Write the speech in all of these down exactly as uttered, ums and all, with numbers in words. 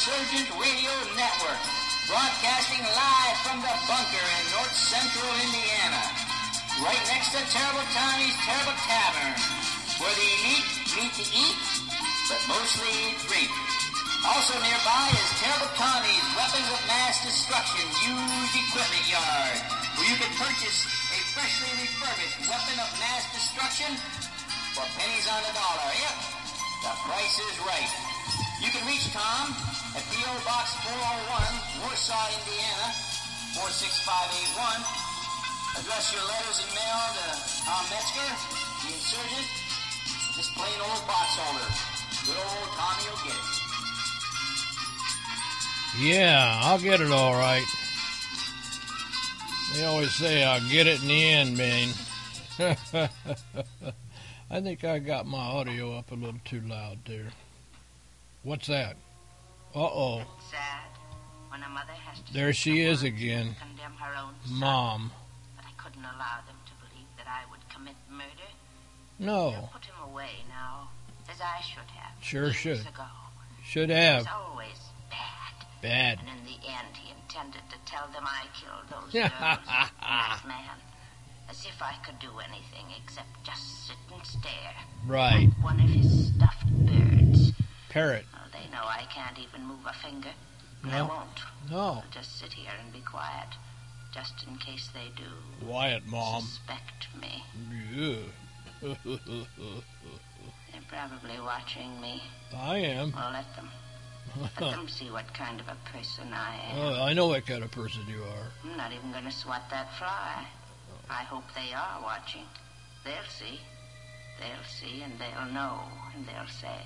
Insurgent Radio Network, broadcasting live from the bunker in north central Indiana, right next to Terrible Tommy's Terrible Tavern, where the elite meet to eat, but mostly drink. Also nearby is Terrible Tommy's Weapons of Mass Destruction Used Equipment Yard, where you can purchase a freshly refurbished weapon of mass destruction for pennies on the dollar. Yep, the price is right. You can reach Tom at P O. Box four oh one, Warsaw, Indiana, four six five eight one. Address your letters and mail to Tom Metzger, the Insurgent, this plain old box holder. Good old Tommy will get it. Yeah, I'll get it all right. They always say I'll get it in the end, man. I think I got my audio up a little too loud there. What's that? Uh-oh. Sad when a mother has to there she is again. Condemn her own son. Mom. But I couldn't allow them to believe that I would commit murder. No. They'll put him away now, as I should have. Sure years should. Ago. Should have. He was always bad. Bad. And in the end, he intended to tell them I killed those girls and that man. As if I could do anything except just sit and stare. Right. Like one of his stuffed birds. Parrot. Well, they know I can't even move a finger. No. I won't. No. I'll just sit here and be quiet, just in case they do. Quiet, Mom. Suspect me. Yeah. They're probably watching me. I am. Well, let them. Let them see what kind of a person I am. Oh, I know what kind of person you are. I'm not even going to swat that fly. I hope they are watching. They'll see. They'll see and they'll know. And they'll say,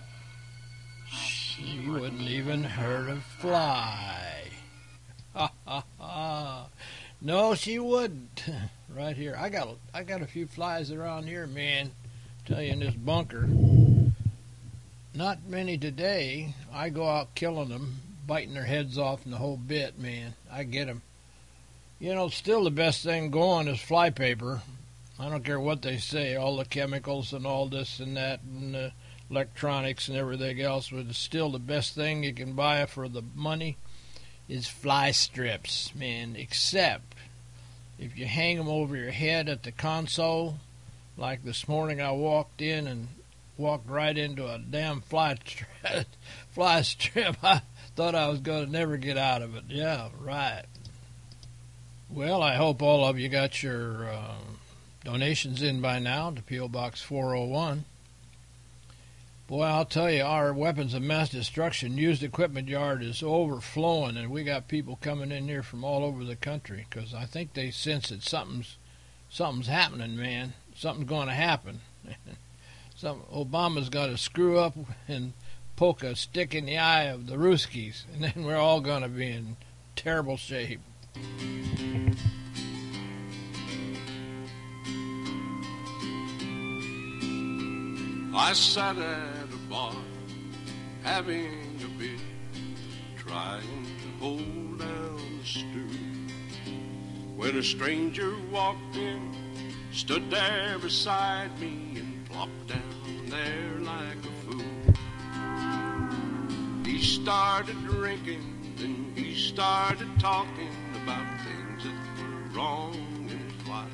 She, she wouldn't, wouldn't even even hurt a fly. Ha ha ha. No, she wouldn't. Right here. I got I got a few flies around here, man. Tell you, in this bunker. Not many today. I go out killing them, biting their heads off and the whole bit, man. I get them. You know, still the best thing going is fly paper. I don't care what they say, all the chemicals and all this and that and the electronics and everything else, but it's still the best thing you can buy for the money is fly strips, man, except if you hang them over your head at the console, like this morning I walked in and walked right into a damn fly, tri- fly strip. I thought I was going to never get out of it. Yeah, right. Well, I hope all of you got your uh, donations in by now to P O. Box four oh one. Boy, I'll tell you, our weapons of mass destruction used equipment yard is overflowing, and we got people coming in here from all over the country because I think they sense that something's something's happening, man. Something's going to happen. Some Obama's got to screw up and poke a stick in the eye of the Ruskies, and then we're all going to be in terrible shape. I sat at a bar, having a beer, trying to hold down the stew, when a stranger walked in, stood there beside me, and plopped down there like a fool. He started drinking, then he started talking about things that were wrong in his life.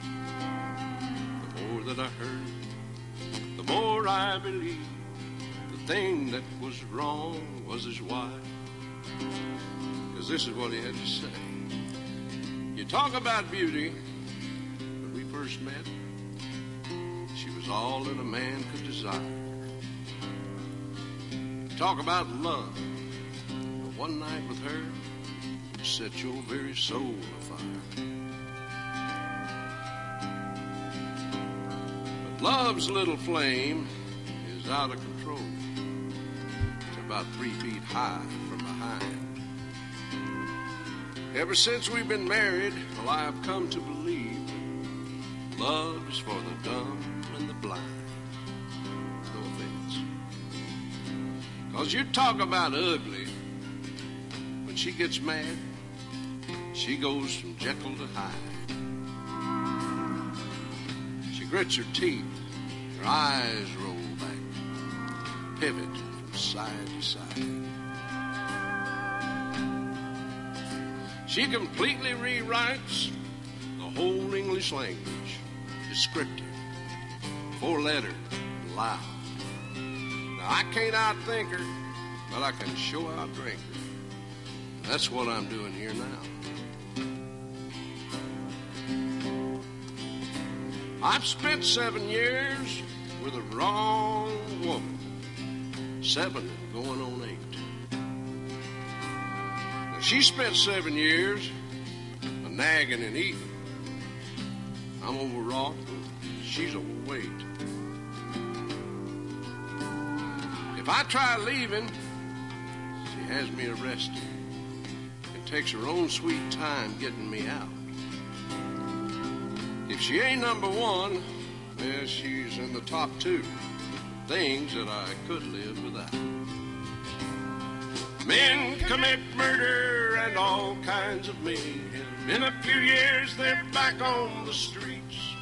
The more that I heard, the more I believed the thing that was wrong was his wife. Because this is what he had to say. You talk about beauty. When we first met, she was all that a man could desire. Talk about love. But one night with her set your very soul afire. But love's little flame is out of control. It's about three feet high from behind. Ever since we've been married, well, I've come to believe love is for the dumb and the blind. No offense. Cause you talk about ugly. When she gets mad, she goes from Jekyll to Hyde. She grits her teeth, her eyes roll back, pivot from side to side. She completely rewrites the whole English language. Descriptive, four-letter, loud. Now, I can't outthink her, but I can sure outdrink her. That's what I'm doing here now. I've spent seven years with a wrong woman. Seven and going on eight. Now, she spent seven years a nagging and eating. I'm overwrought, she's overweight. If I try leaving, she has me arrested and takes her own sweet time getting me out. If she ain't number one, well, she's in the top two. Things that I could live without. Men commit murder and all kinds of mayhem. In a few years, they're back on the streets.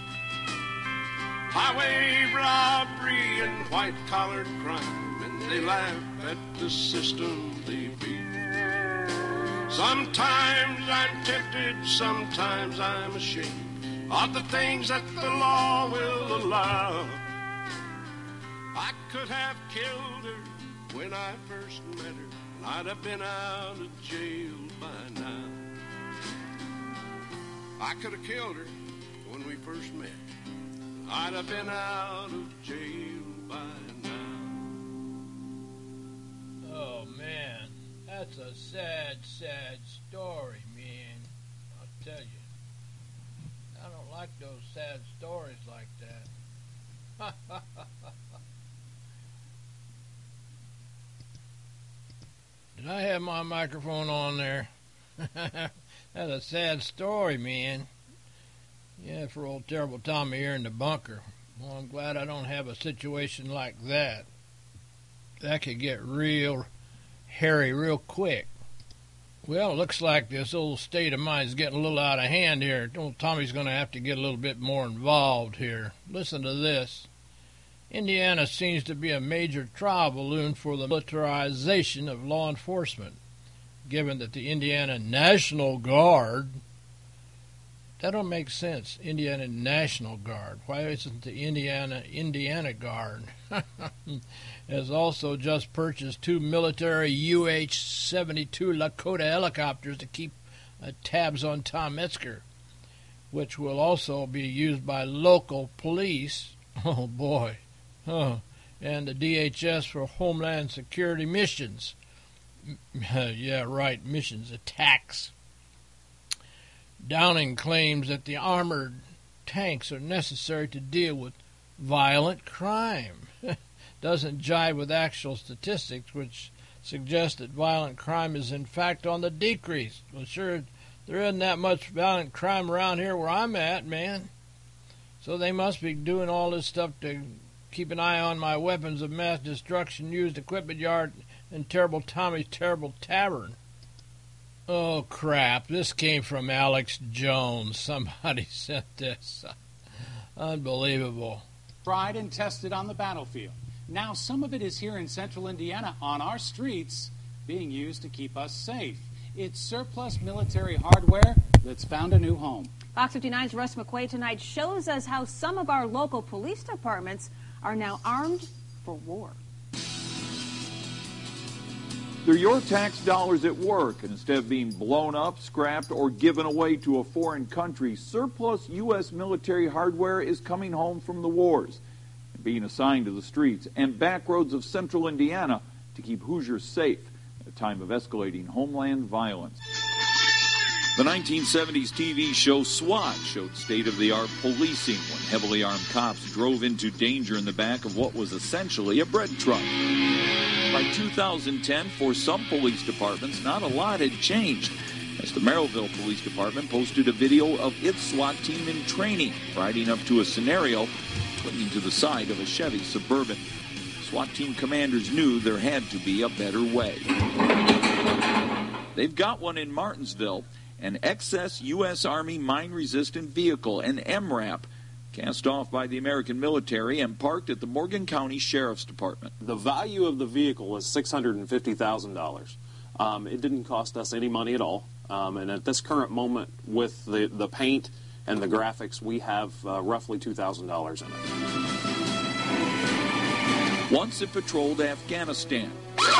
Highway robbery and white-collar crime, and they laugh at the system they beat. Sometimes I'm tempted, sometimes I'm ashamed of the things that the law will allow. I could have killed her when I first met her, and I'd have been out of jail by now. I could have killed her when we first met. I'd have been out of jail by now. Oh, man. That's a sad, sad story, man. I'll tell you. I don't like those sad stories like that. Did I have my microphone on there? That's a sad story, man. Yeah, for old Terrible Tommy here in the bunker. Well, I'm glad I don't have a situation like that. That could get real hairy real quick. Well, it looks like this old state of mine is getting a little out of hand here. Old Tommy's going to have to get a little bit more involved here. Listen to this. Indiana seems to be a major trial balloon for the militarization of law enforcement, given that the Indiana National Guard, that don't make sense, Indiana National Guard. Why isn't the Indiana Indiana Guard? Has also just purchased two military U H seventy-two Lakota helicopters to keep uh, tabs on Tom Metzger, which will also be used by local police. Oh, boy. Oh, and the D H S for Homeland Security missions. Yeah, right, missions, attacks. Downing claims that the armored tanks are necessary to deal with violent crime. Doesn't jive with actual statistics, which suggest that violent crime is in fact on the decrease. Well, sure, there isn't that much violent crime around here where I'm at, man. So they must be doing all this stuff to keep an eye on my weapons of mass destruction used equipment yard and Terrible Tommy's Terrible Tavern. Oh, crap. This came from Alex Jones. Somebody sent this. Unbelievable. Tried and tested on the battlefield. Now some of it is here in central Indiana on our streets being used to keep us safe. It's surplus military hardware that's found a new home. Fox fifty-nine's Russ McQuaid tonight shows us how some of our local police departments are now armed for war. They're your tax dollars at work, and instead of being blown up, scrapped, or given away to a foreign country, surplus U S military hardware is coming home from the wars and being assigned to the streets and back roads of central Indiana to keep Hoosiers safe at a time of escalating homeland violence. The nineteen seventies T V show SWAT showed state-of-the-art policing when heavily armed cops drove into danger in the back of what was essentially a bread truck. By two thousand ten, for some police departments, not a lot had changed, as the Merrillville Police Department posted a video of its SWAT team in training, riding up to a scenario, clinging to the side of a Chevy Suburban. SWAT team commanders knew there had to be a better way. They've got one in Martinsville, an X S U S Army mine-resistant vehicle, an M RAP, cast off by the American military and parked at the Morgan County Sheriff's Department. The value of the vehicle is six hundred fifty thousand dollars. Um, it didn't cost us any money at all. Um, and at this current moment, with the, the paint and the graphics, we have uh, roughly two thousand dollars in it. Once it patrolled Afghanistan.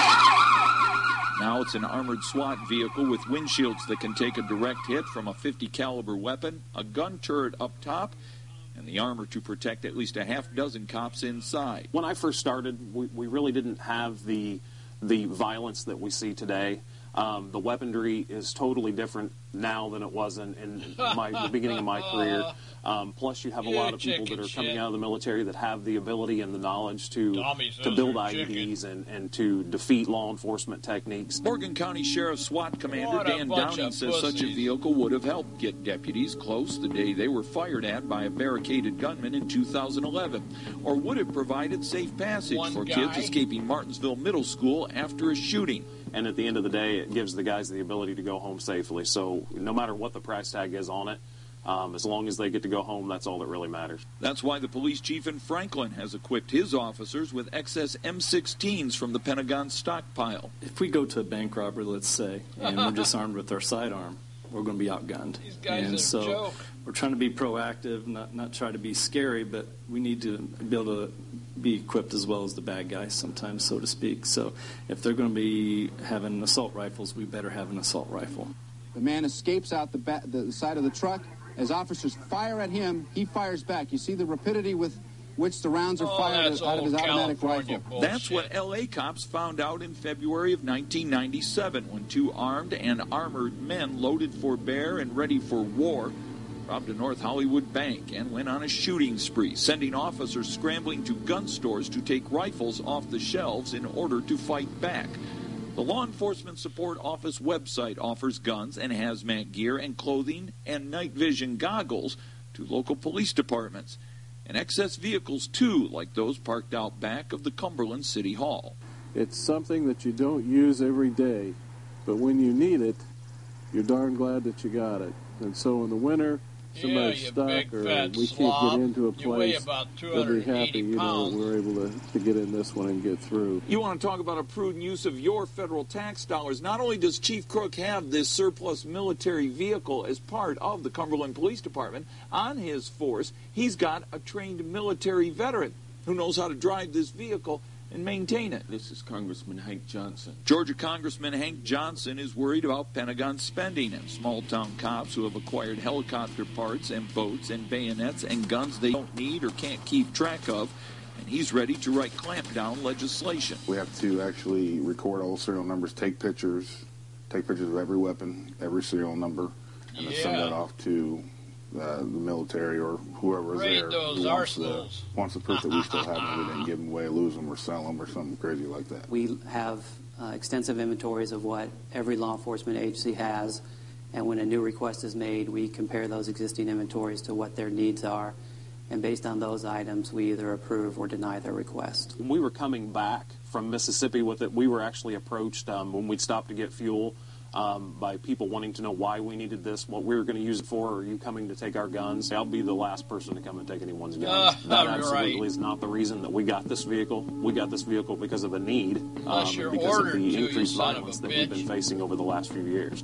Now it's an armored SWAT vehicle with windshields that can take a direct hit from a fifty caliber weapon, a gun turret up top, and the armor to protect at least a half dozen cops inside. When I first started, we, we really didn't have the the violence that we see today. Um, the weaponry is totally different now than it was in, in my, the beginning of my career. Um, plus, you have a Yeah, lot of people that are chicken coming shit. out of the military that have the ability and the knowledge to Tommy says to build they're I E Ds and, and to defeat law enforcement techniques. Morgan County Sheriff SWAT Commander What a Dan bunch Downing of says such a pussies. vehicle would have helped get deputies close the day they were fired at by a barricaded gunman in two thousand eleven, or would have provided safe passage One for guy. kids escaping Martinsville Middle School after a shooting. And at the end of the day, it gives the guys the ability to go home safely. So no matter what the price tag is on it, um, as long as they get to go home, that's all that really matters. That's why the police chief in Franklin has equipped his officers with excess M sixteens from the Pentagon stockpile. If we go to a bank robbery, let's say, and we're disarmed with our sidearm, we're going to be outgunned. These guys and are a so joke. we're trying to be proactive, not not try to be scary, but we need to be able to be equipped as well as the bad guys sometimes, so to speak. So if they're going to be having assault rifles, we better have an assault rifle. The man escapes out the, ba- the side of the truck. As officers fire at him, he fires back. You see the rapidity with which the rounds are Oh, fired that's out of his old automatic California rifle. bullshit. That's what L A cops found out in February of nineteen ninety-seven when two armed and armored men loaded for bear and ready for war robbed a North Hollywood bank and went on a shooting spree, sending officers scrambling to gun stores to take rifles off the shelves in order to fight back. The Law Enforcement Support Office website offers guns and hazmat gear and clothing and night vision goggles to local police departments, and excess vehicles too, like those parked out back of the Cumberland City Hall. It's something that you don't use every day, but when you need it, you're darn glad that you got it. And so in the winter, somebody's Yeah, you stuck big or fat we slob. can't get into a You weigh place, about two they'll be hundred eighty happy, you know, pounds. we're able to, to get in this one and get through. You want to talk about a prudent use of your federal tax dollars. Not only does Chief Crook have this surplus military vehicle as part of the Cumberland Police Department, on his force, he's got a trained military veteran who knows how to drive this vehicle and maintain it. This is Congressman Hank Johnson. Georgia Congressman Hank Johnson is worried about Pentagon spending and small-town cops who have acquired helicopter parts and boats and bayonets and guns they don't need or can't keep track of, and he's ready to write clampdown legislation. We have to actually record all serial numbers, take pictures, take pictures of every weapon, every serial number, and then send Yeah. that off to uh, the military or whoever is Raid there those who wants the, arsenals. wants the proof that we still have them. We didn't give them away, lose them, or sell them, or something crazy like that. We have uh, extensive inventories of what every law enforcement agency has, and when a new request is made, we compare those existing inventories to what their needs are, and based on those items, we either approve or deny their request. When we were coming back from Mississippi with it, we were actually approached um, when we'd stopped to get fuel um, by people wanting to know why we needed this, what we were going to use it for. Are you coming to take our guns? I'll be the last person to come and take anyone's guns. Uh, that right. absolutely is not the reason that we got this vehicle. We got this vehicle because of the need, um, Unless you're because of ordered the to, you increased son of a violence that we've been bitch. facing over the last few years.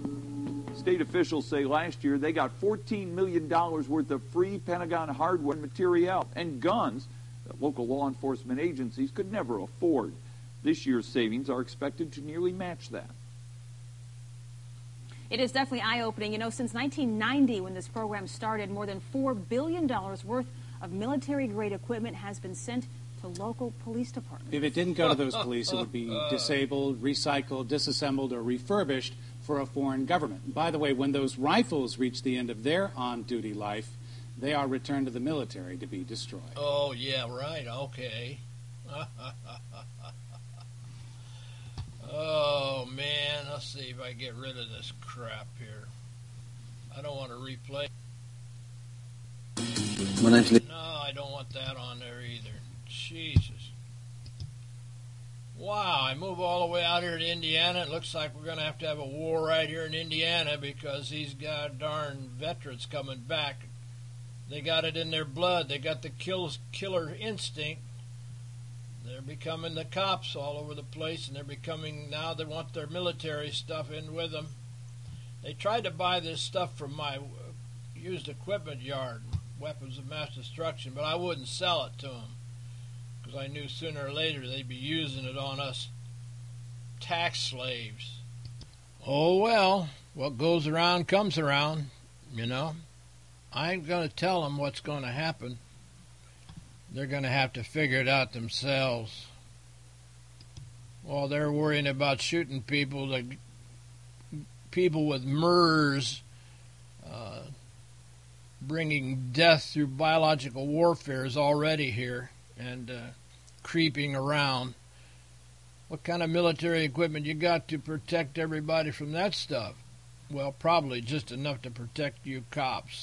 State officials say last year they got fourteen million dollars worth of free Pentagon hardware and materiel and guns that local law enforcement agencies could never afford. This year's savings are expected to nearly match that. It is definitely eye-opening. You know, since nineteen ninety, when this program started, more than four billion dollars worth of military-grade equipment has been sent to local police departments. If it didn't go to those police, it would be disabled, recycled, disassembled, or refurbished for a foreign government. By the way, when those rifles reach the end of their on-duty life, they are returned to the military to be destroyed. Oh, yeah, right, okay. Oh, man, let's see if I get rid of this crap here. I don't want to replay. No, I don't want that on there either. Jesus. Wow, I move all the way out here to Indiana. It looks like we're going to have to have a war right here in Indiana because these god darn veterans coming back. They got it in their blood. They got the kill, killer instinct. They're becoming the cops all over the place, and they're becoming, now they want their military stuff in with them. They tried to buy this stuff from my used equipment yard, weapons of mass destruction, but I wouldn't sell it to them because I knew sooner or later they'd be using it on us tax slaves. Oh, well, what goes around comes around, you know. I ain't going to tell them what's going to happen. They're going to have to figure it out themselves. While they're worrying about shooting people, the people with MERS, uh, bringing death through biological warfare is already here and uh, creeping around. What kind of military equipment you got to protect everybody from that stuff? Well, probably just enough to protect you cops.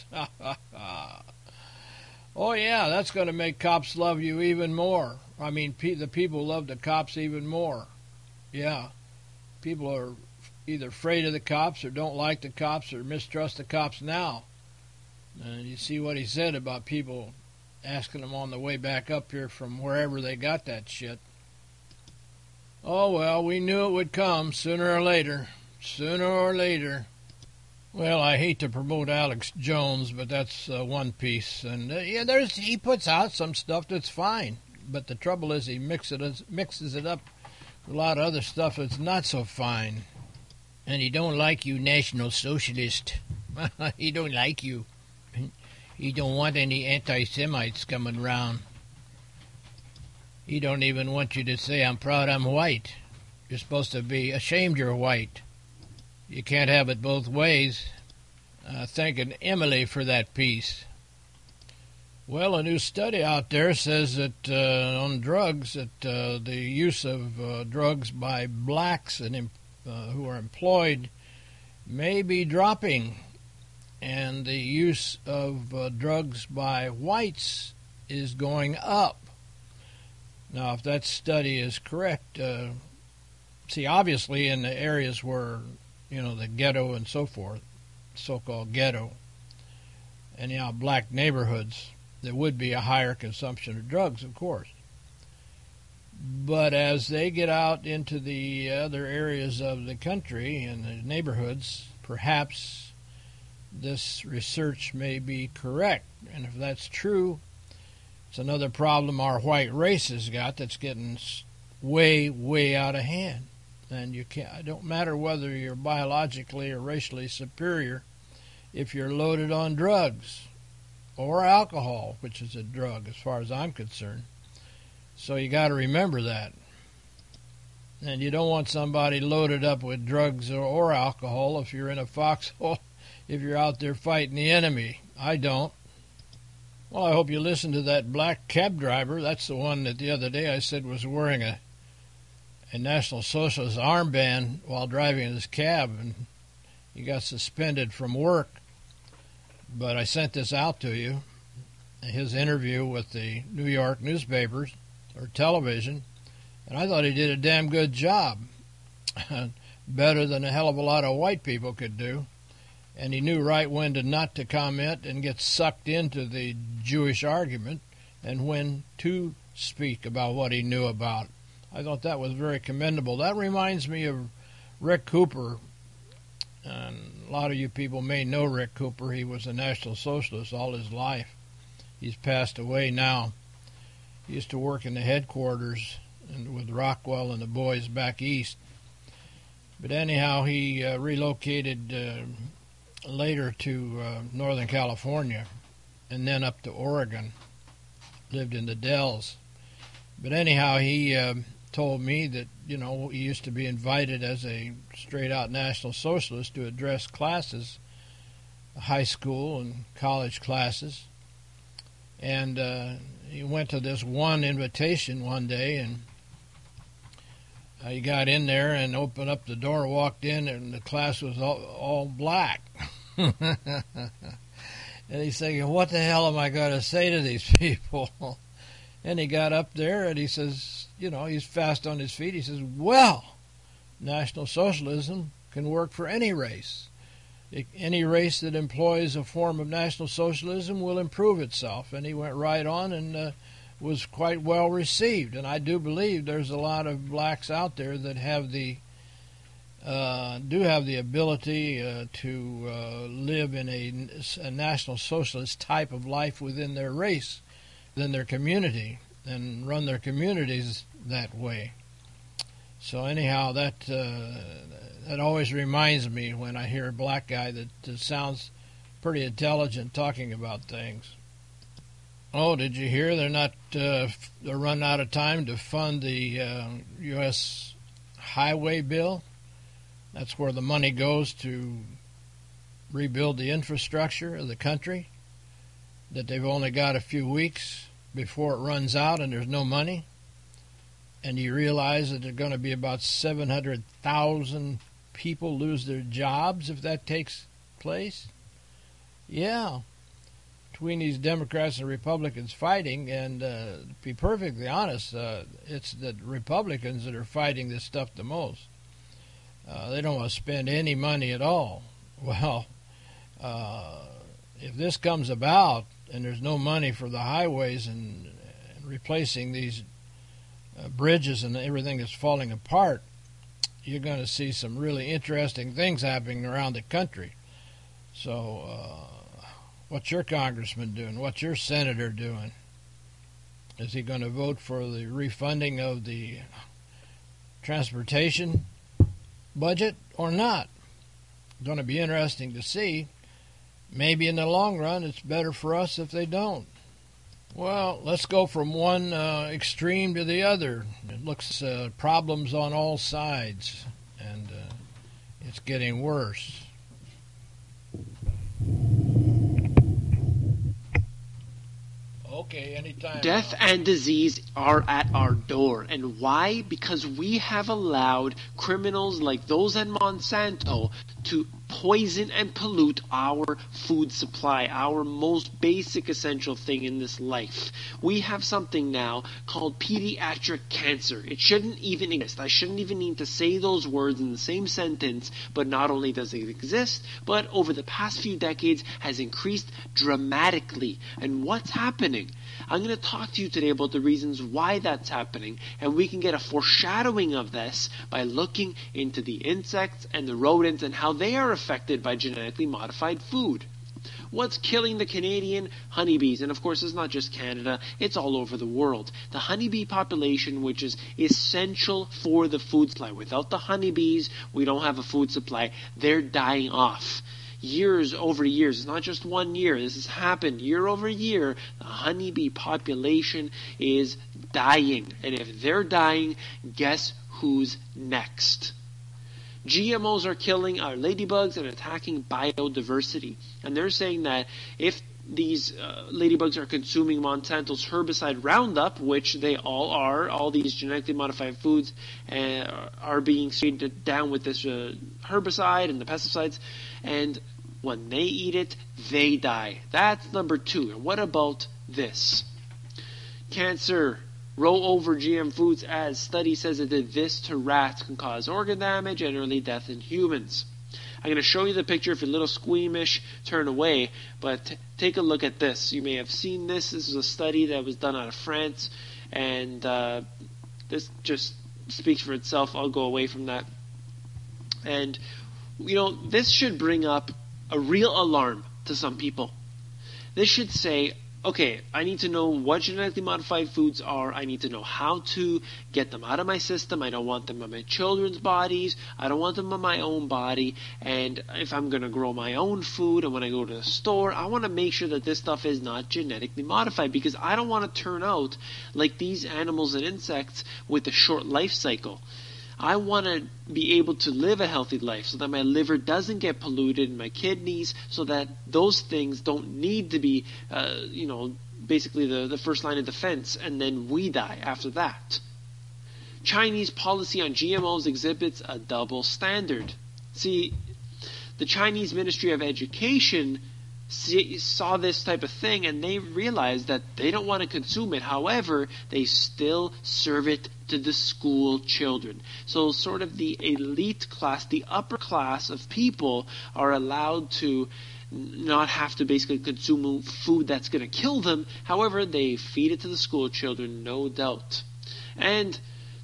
Oh, yeah, that's going to make cops love you even more. I mean, pe- the people love the cops even more. Yeah, people are either afraid of the cops or don't like the cops or mistrust the cops now. And you see what he said about people asking them on the way back up here from wherever they got that shit. Oh, well, we knew it would come sooner or later. Sooner or later. Well, I hate to promote Alex Jones, but that's uh, one piece. And, uh, yeah, there's he puts out some stuff that's fine. But the trouble is he mix it, mixes it up with a lot of other stuff that's not so fine. And he don't like you, National Socialist. He don't like you. He don't want any anti-Semites coming around. He don't even want you to say, I'm proud I'm white. You're supposed to be ashamed you're white. You can't have it both ways. Uh, thanking Emily for that piece. Well, a new study out there says that uh, on drugs, that uh, the use of uh, drugs by blacks and uh, who are employed may be dropping, and the use of uh, drugs by whites is going up. Now, if that study is correct, uh, see, obviously in the areas where, you know, the ghetto and so forth, so-called ghetto, and, you know, black neighborhoods, there would be a higher consumption of drugs, of course. But as they get out into the other areas of the country and the neighborhoods, perhaps this research may be correct. And if that's true, it's another problem our white race has got that's getting way, way out of hand. And you can't, it don't matter whether you're biologically or racially superior if you're loaded on drugs or alcohol, which is a drug as far as I'm concerned. So you got to remember that. And you don't want somebody loaded up with drugs or, or alcohol if you're in a foxhole, if you're out there fighting the enemy. I don't. Well, I hope you listened to that black cab driver. That's the one that the other day I said was wearing a a National Socialist armband while driving his cab, and he got suspended from work. But I sent this out to you, his interview with the New York newspapers or television, and I thought he did a damn good job, better than a hell of a lot of white people could do. And he knew right when to not to comment and get sucked into the Jewish argument, and when to speak about what he knew about. I thought that was very commendable. That reminds me of Rick Cooper. And a lot of you people may know Rick Cooper. He was a National Socialist all his life. He's passed away now. He used to work in the headquarters and with Rockwell and the boys back east. But anyhow, he uh, relocated uh, later to uh, Northern California and then up to Oregon. Lived in the Dells. But anyhow, he uh, told me that, you know, he used to be invited as a straight-out National Socialist to address classes, high school and college classes. And uh, he went to this one invitation one day, and uh, he got in there and opened up the door, walked in, and the class was all, all black. And he's thinking, what the hell am I going to say to these people? And he got up there and he says, you know, he's fast on his feet. He says, well, National Socialism can work for any race. Any race that employs a form of National Socialism will improve itself. And he went right on and uh, was quite well received. And I do believe there's a lot of blacks out there that have the uh, do have the ability uh, to uh, live in a, a National Socialist type of life within their race, within their community, and run their communities that way. So anyhow, that uh, that always reminds me when I hear a black guy that uh, sounds pretty intelligent talking about things. Oh, did you hear they're not uh, they're running out of time to fund the uh, U S highway bill? That's where the money goes to rebuild the infrastructure of the country. That they've only got a few weeks before it runs out and there's no money. And you realize that there are going to be about seven hundred thousand people lose their jobs if that takes place? Yeah. Between these Democrats and Republicans fighting, and uh, to be perfectly honest, uh, it's the Republicans that are fighting this stuff the most. Uh, they don't want to spend any money at all. Well, uh, if this comes about and there's no money for the highways and, and replacing these uh, bridges and everything that's falling apart, you're going to see some really interesting things happening around the country. So, uh, what's your congressman doing? What's your senator doing? Is he going to vote for the refunding of the transportation budget or not? It's going to be interesting to see. Maybe in the long run, it's better for us if they don't. Well, let's go from one uh, extreme to the other. It looks uh, problems on all sides, and uh, it's getting worse. Okay, anytime. Death and disease are at our door. And why? Because we have allowed criminals like those at Monsanto to poison and pollute our food supply, our most basic essential thing in this life. We have something now called pediatric cancer. It shouldn't even exist. I shouldn't even need to say those words in the same sentence, but not only does it exist, but over the past few decades has increased dramatically. And what's happening? I'm going to talk to you today about the reasons why that's happening, and we can get a foreshadowing of this by looking into the insects and the rodents and how they are affected by genetically modified food. What's killing the Canadian honeybees? And of course, it's not just Canada, it's all over the world. The honeybee population, which is essential for the food supply. Without the honeybees, we don't have a food supply. They're dying off. Years over years, it's not just one year, this has happened year over year. The honeybee population is dying. And if they're dying, guess who's next? G M Os are killing our ladybugs and attacking biodiversity. And they're saying that if these uh, ladybugs are consuming Monsanto's herbicide Roundup, which they all are, all these genetically modified foods uh, are being sprayed down with this uh, herbicide and the pesticides, and when they eat it, they die. That's number two. And what about this? Cancer. Roll over G M foods as study says it did this to rats can cause organ damage and early death in humans. I'm going to show you the picture. If you're a little squeamish, turn away. But t- take a look at this. You may have seen this. This is a study that was done out of France. And uh, this just speaks for itself. I'll go away from that. And, you know, this should bring up a real alarm to some people. This should say, okay, I need to know what genetically modified foods are. I need to know how to get them out of my system. I don't want them in my children's bodies. I don't want them in my own body. And if I'm going to grow my own food and when I go to the store, I want to make sure that this stuff is not genetically modified because I don't want to turn out like these animals and insects with a short life cycle. I want to be able to live a healthy life so that my liver doesn't get polluted and my kidneys so that those things don't need to be, uh, you know, basically the, the first line of defense and then we die after that. Chinese policy on G M Os exhibits a double standard. See, the Chinese Ministry of Education see, saw this type of thing and they realized that they don't want to consume it. However, they still serve it to the school children. So sort of the elite class, the upper class of people are allowed to not have to basically consume food that's going to kill them. However, they feed it to the school children, no doubt. And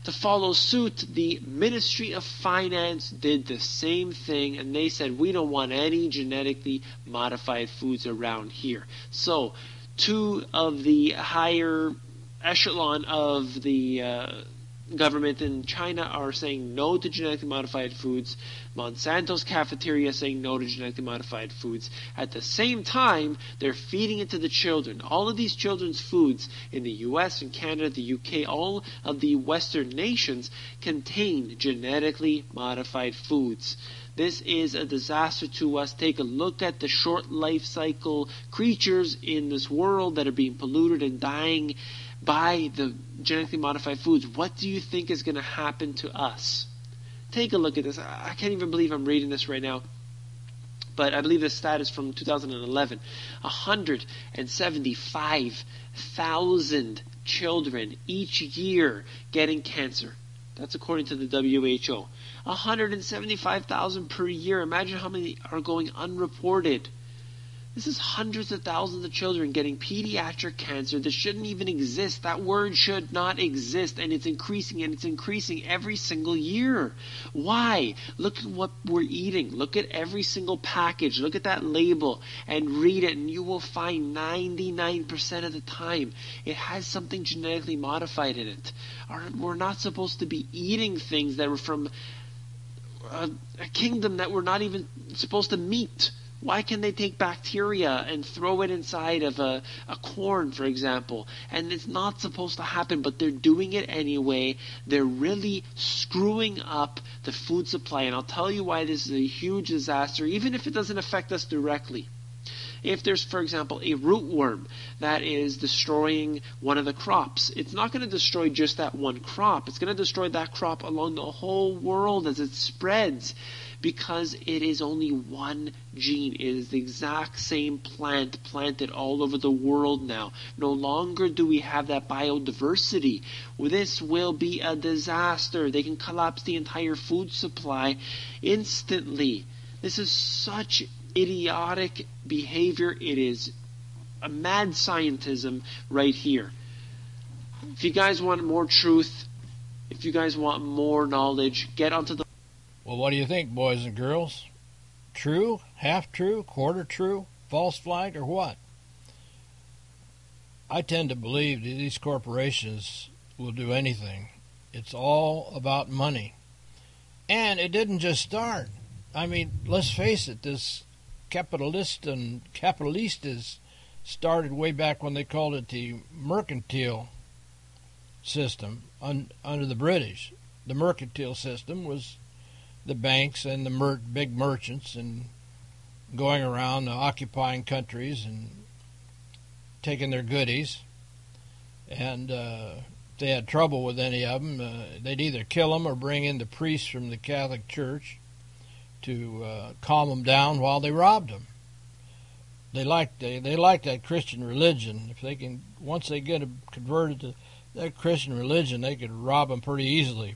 to follow suit, the Ministry of Finance did the same thing, and they said, we don't want any genetically modified foods around here. So, two of the higher echelon of the uh, government in China are saying no to genetically modified foods. Monsanto's cafeteria is saying no to genetically modified foods. At the same time, they're feeding it to the children. All of these children's foods in the U S and Canada, the U K, all of the Western nations contain genetically modified foods. This is a disaster to us. Take a look at the short life cycle creatures in this world that are being polluted and dying by the genetically modified foods. What do you think is going to happen to us? Take a look at this. I can't even believe I'm reading this right now. But I believe this stat is from two thousand eleven. one hundred seventy-five thousand children each year getting cancer. That's according to the W H O. one hundred seventy-five thousand per year. Imagine how many are going unreported. This is hundreds of thousands of children getting pediatric cancer that shouldn't even exist. That word should not exist, and it's increasing, and it's increasing every single year. Why? Look at what we're eating. Look at every single package. Look at that label and read it, and you will find ninety-nine percent of the time it has something genetically modified in it. We're not supposed to be eating things that are from a, a kingdom that we're not even supposed to meet. Why can they take bacteria and throw it inside of a, a corn, for example? And it's not supposed to happen, but they're doing it anyway. They're really screwing up the food supply. And I'll tell you why this is a huge disaster, even if it doesn't affect us directly. If there's, for example, a rootworm that is destroying one of the crops, it's not going to destroy just that one crop. It's going to destroy that crop along the whole world as it spreads, because it is only one gene. It is the exact same plant planted all over the world now. No longer do we have that biodiversity. This will be a disaster. They can collapse the entire food supply instantly. This is such idiotic behavior. It is a mad scientism right here. If you guys want more truth, if you guys want more knowledge, get onto the... Well, what do you think, boys and girls? True, half true, quarter true, false flag, or what? I tend to believe that these corporations will do anything. It's all about money. And it didn't just start. I mean, let's face it, this capitalist and capitalistas started way back when they called it the mercantile system un, under the British. The mercantile system was the banks and the mer- big merchants and going around uh, occupying countries and taking their goodies. And uh, if they had trouble with any of them, uh, they'd either kill them or bring in the priests from the Catholic Church to uh, calm them down while they robbed them. They like they, they like that Christian religion. If they can, once they get them converted to that Christian religion, they could rob them pretty easily.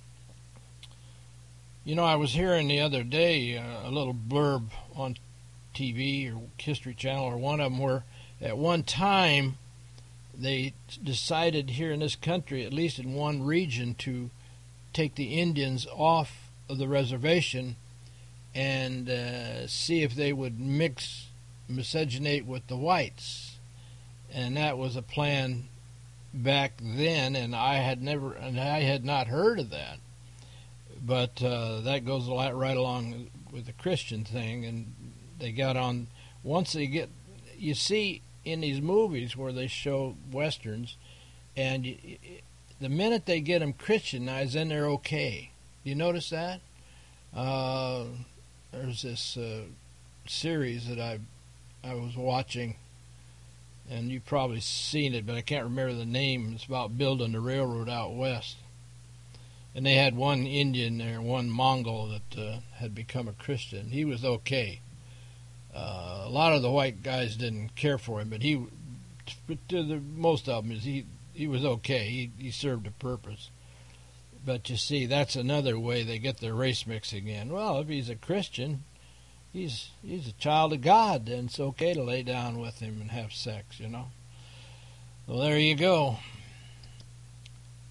You know, I was hearing the other day uh, a little blurb on T V or History Channel or one of them where at one time they decided here in this country, at least in one region, to take the Indians off of the reservation and uh, see if they would mix, miscegenate with the whites. And that was a plan back then, and I had never, and I had not heard of that. But uh, that goes a lot right along with the Christian thing, and they got on, once they get, you see in these movies where they show Westerns, and you, the minute they get them Christianized, then they're okay. Do you notice that? Uh, there's this uh, series that I I was watching, and you've probably seen it, but I can't remember the name. It's about building the railroad out west. And they had one Indian there, one Mongol that uh, had become a Christian. He was okay. Uh, a lot of the white guys didn't care for him, but he, to the most of them, he he was okay. He he served a purpose. But you see, that's another way they get their race mixing in. Well, if he's a Christian, he's he's a child of God, then it's okay to lay down with him and have sex, you know. Well, there you go.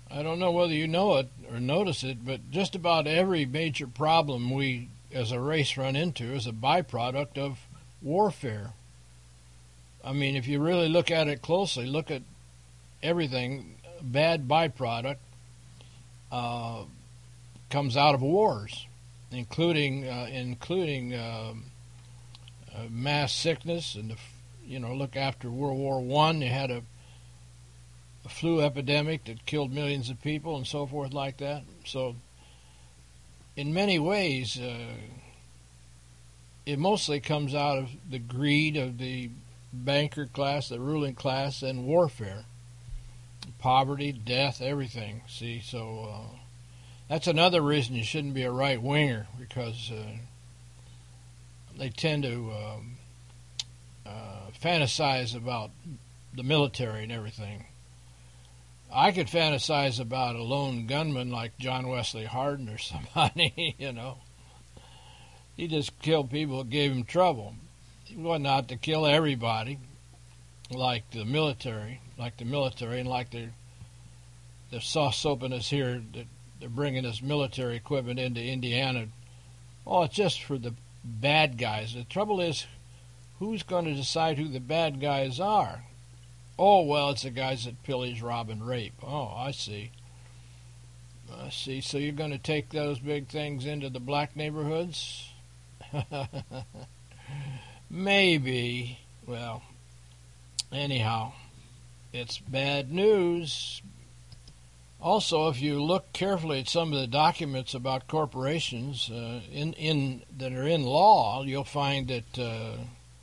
I don't know whether you know it or notice it, but just about every major problem we as a race run into is a byproduct of warfare. I mean, if you really look at it closely, look at everything, bad byproduct uh, comes out of wars, including uh, including um, uh, mass sickness. And the, you know, look after World War One, you had a, a flu epidemic that killed millions of people and so forth like that. So, in many ways, uh, it mostly comes out of the greed of the banker class, the ruling class, and warfare. Poverty, death, everything. See, so uh, that's another reason you shouldn't be a right-winger, because uh, they tend to um, uh, fantasize about the military and everything. I could fantasize about a lone gunman like John Wesley Hardin or somebody, you know. He just killed people that gave him trouble. He wasn't out to kill everybody like the military, like the military, and like they're, they're soft-soaping us here, that they're bringing this military equipment into Indiana. Oh, it's just for the bad guys. The trouble is, who's going to decide who the bad guys are? Oh, well, it's the guys that pillage, rob, and rape. Oh, I see. I see. So you're going to take those big things into the black neighborhoods? Maybe. Well, anyhow, it's bad news. Also, if you look carefully at some of the documents about corporations uh, in in that are in law, you'll find that uh,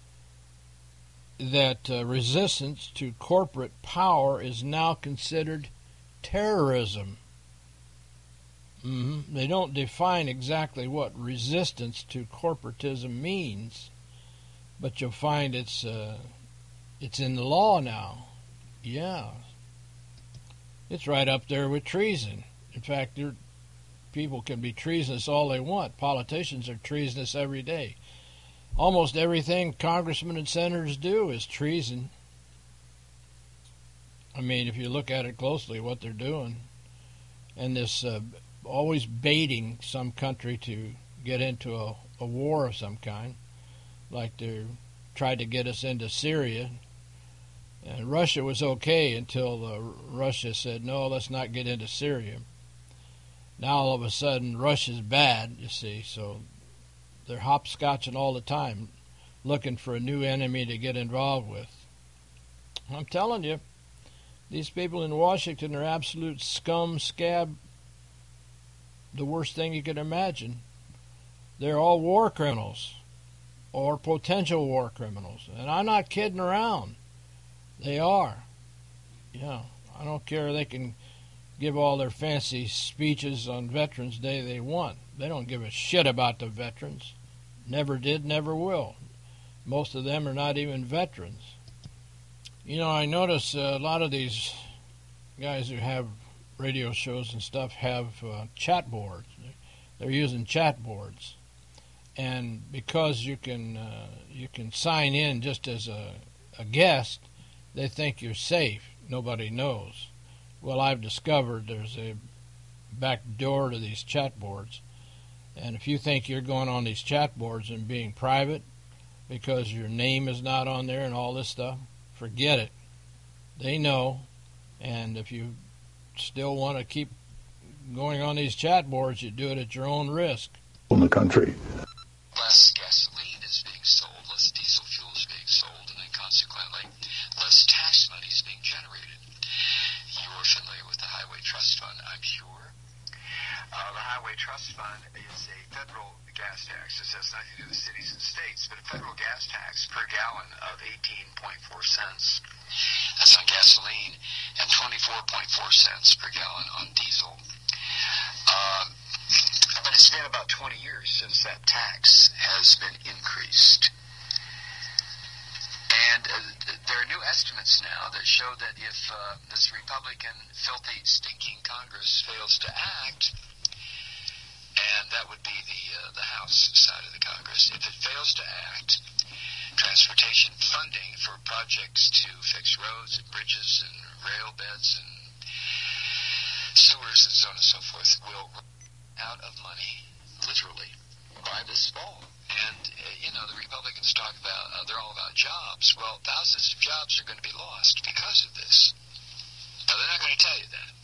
that uh, resistance to corporate power is now considered terrorism. Mm-hmm. They don't define exactly what resistance to corporatism means, but you'll find it's uh, it's in the law now. Yeah. It's right up there with treason. In fact, people can be treasonous all they want. Politicians are treasonous every day. Almost everything congressmen and senators do is treason. I mean, if you look at it closely, what they're doing. And this uh, always baiting some country to get into a, a war of some kind, like they tried to get us into Syria. And Russia was okay until uh, Russia said, no, let's not get into Syria. Now all of a sudden Russia's bad, you see, so they're hopscotching all the time, looking for a new enemy to get involved with. I'm telling you, these people in Washington are absolute scum, scab, the worst thing you can imagine. They're all war criminals or potential war criminals, and I'm not kidding around. They are. Yeah, I don't care. They can give all their fancy speeches on Veterans Day they want. They don't give a shit about the veterans. Never did, never will. Most of them are not even veterans. You know, I notice uh, a lot of these guys who have radio shows and stuff have uh, chat boards. They're using chat boards. And because you can uh, you can sign in just as a, a guest, they think you're safe. Nobody knows. Well, I've discovered there's a back door to these chat boards. And if you think you're going on these chat boards and being private because your name is not on there and all this stuff, forget it. They know. And if you still want to keep going on these chat boards, you do it at your own risk. In the country. Less gasoline is being sold, less diesel fuel is being sold, and then consequently, less tax money is being generated. You're familiar with the Highway Trust Fund, I'm sure. Uh, the Highway Trust Fund is a federal gas tax. This has nothing to do with cities and states, but a federal gas tax per gallon of eighteen point four cents. That's on gasoline, and twenty-four point four cents per gallon on diesel. Uh, but it's been about twenty years since that tax has been increased. And uh, there are new estimates now that show that if uh, this Republican, filthy, stinking Congress fails to act, and that would be the uh, the House side of the Congress, if it fails to act, transportation funding for projects to fix roads and bridges and rail beds and sewers and so on and so forth will run out of money, literally, by this fall. And, uh, you know, the Republicans talk about, uh, they're all about jobs. Well, thousands of jobs are going to be lost because of this. Now, they're not going to tell you that.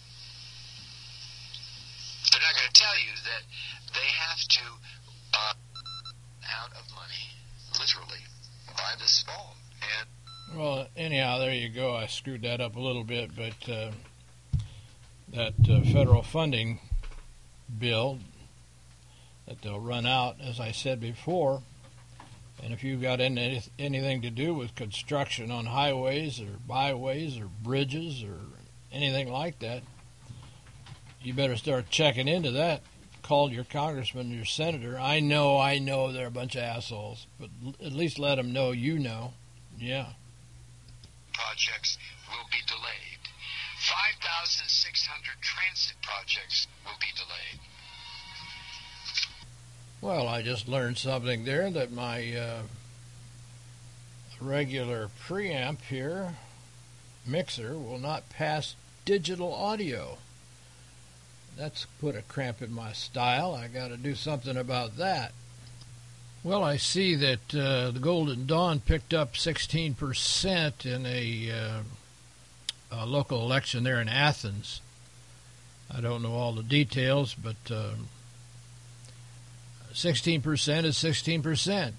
They're not going to tell you that they have to uh, out of money, literally, by this fall. And well, anyhow, there you go. I screwed that up a little bit, but uh, that uh, federal funding bill that they'll run out, as I said before, and if you've got any, anything to do with construction on highways or byways or bridges or anything like that, you better start checking into that. Call your congressman, your senator. I know, I know they're a bunch of assholes, but at least let them know you know. Yeah. Projects will be delayed. five thousand six hundred transit projects will be delayed. Well, I just learned something there, that my uh, regular preamp here, mixer, will not pass digital audio. That's put a cramp in my style. I got to do something about that. Well, I see that uh, the Golden Dawn picked up sixteen percent in a, uh, a local election there in Athens. I don't know all the details, but uh, sixteen percent is sixteen percent.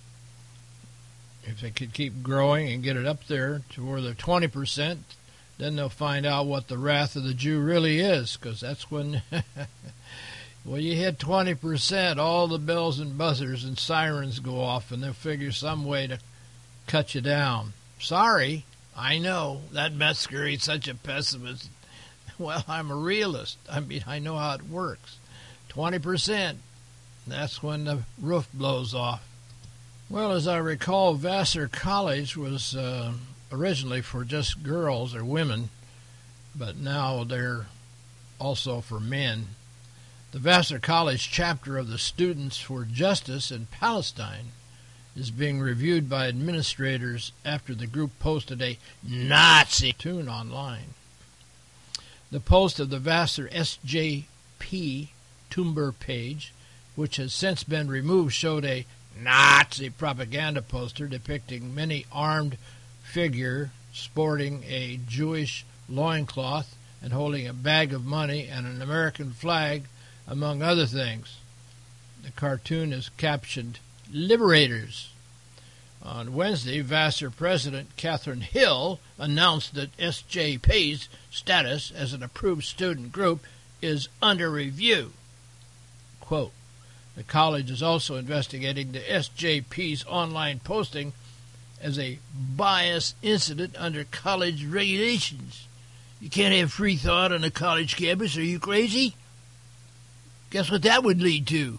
If they could keep growing and get it up there to where they're twenty percent, then they'll find out what the wrath of the Jew really is, because that's when, well, you hit twenty percent, all the bells and buzzers and sirens go off, and they'll figure some way to cut you down. Sorry, I know, that Metzger, he's such a pessimist. Well, I'm a realist. I mean, I know how it works. twenty percent, that's when the roof blows off. Well, as I recall, Vassar College was uh, originally for just girls or women, but now they're also for men. The Vassar College chapter of the Students for Justice in Palestine is being reviewed by administrators after the group posted a Nazi tune online. The post of the Vassar S J P Tumblr page, which has since been removed, showed a Nazi propaganda poster depicting many armed figure sporting a Jewish loincloth and holding a bag of money and an American flag, among other things. The cartoon is captioned, Liberators. On Wednesday, Vassar President Catherine Hill announced that S J P's status as an approved student group is under review. Quote, the college is also investigating the S J P's online posting as a bias incident under college regulations. You can't have free thought on a college campus. Are you crazy? Guess what that would lead to?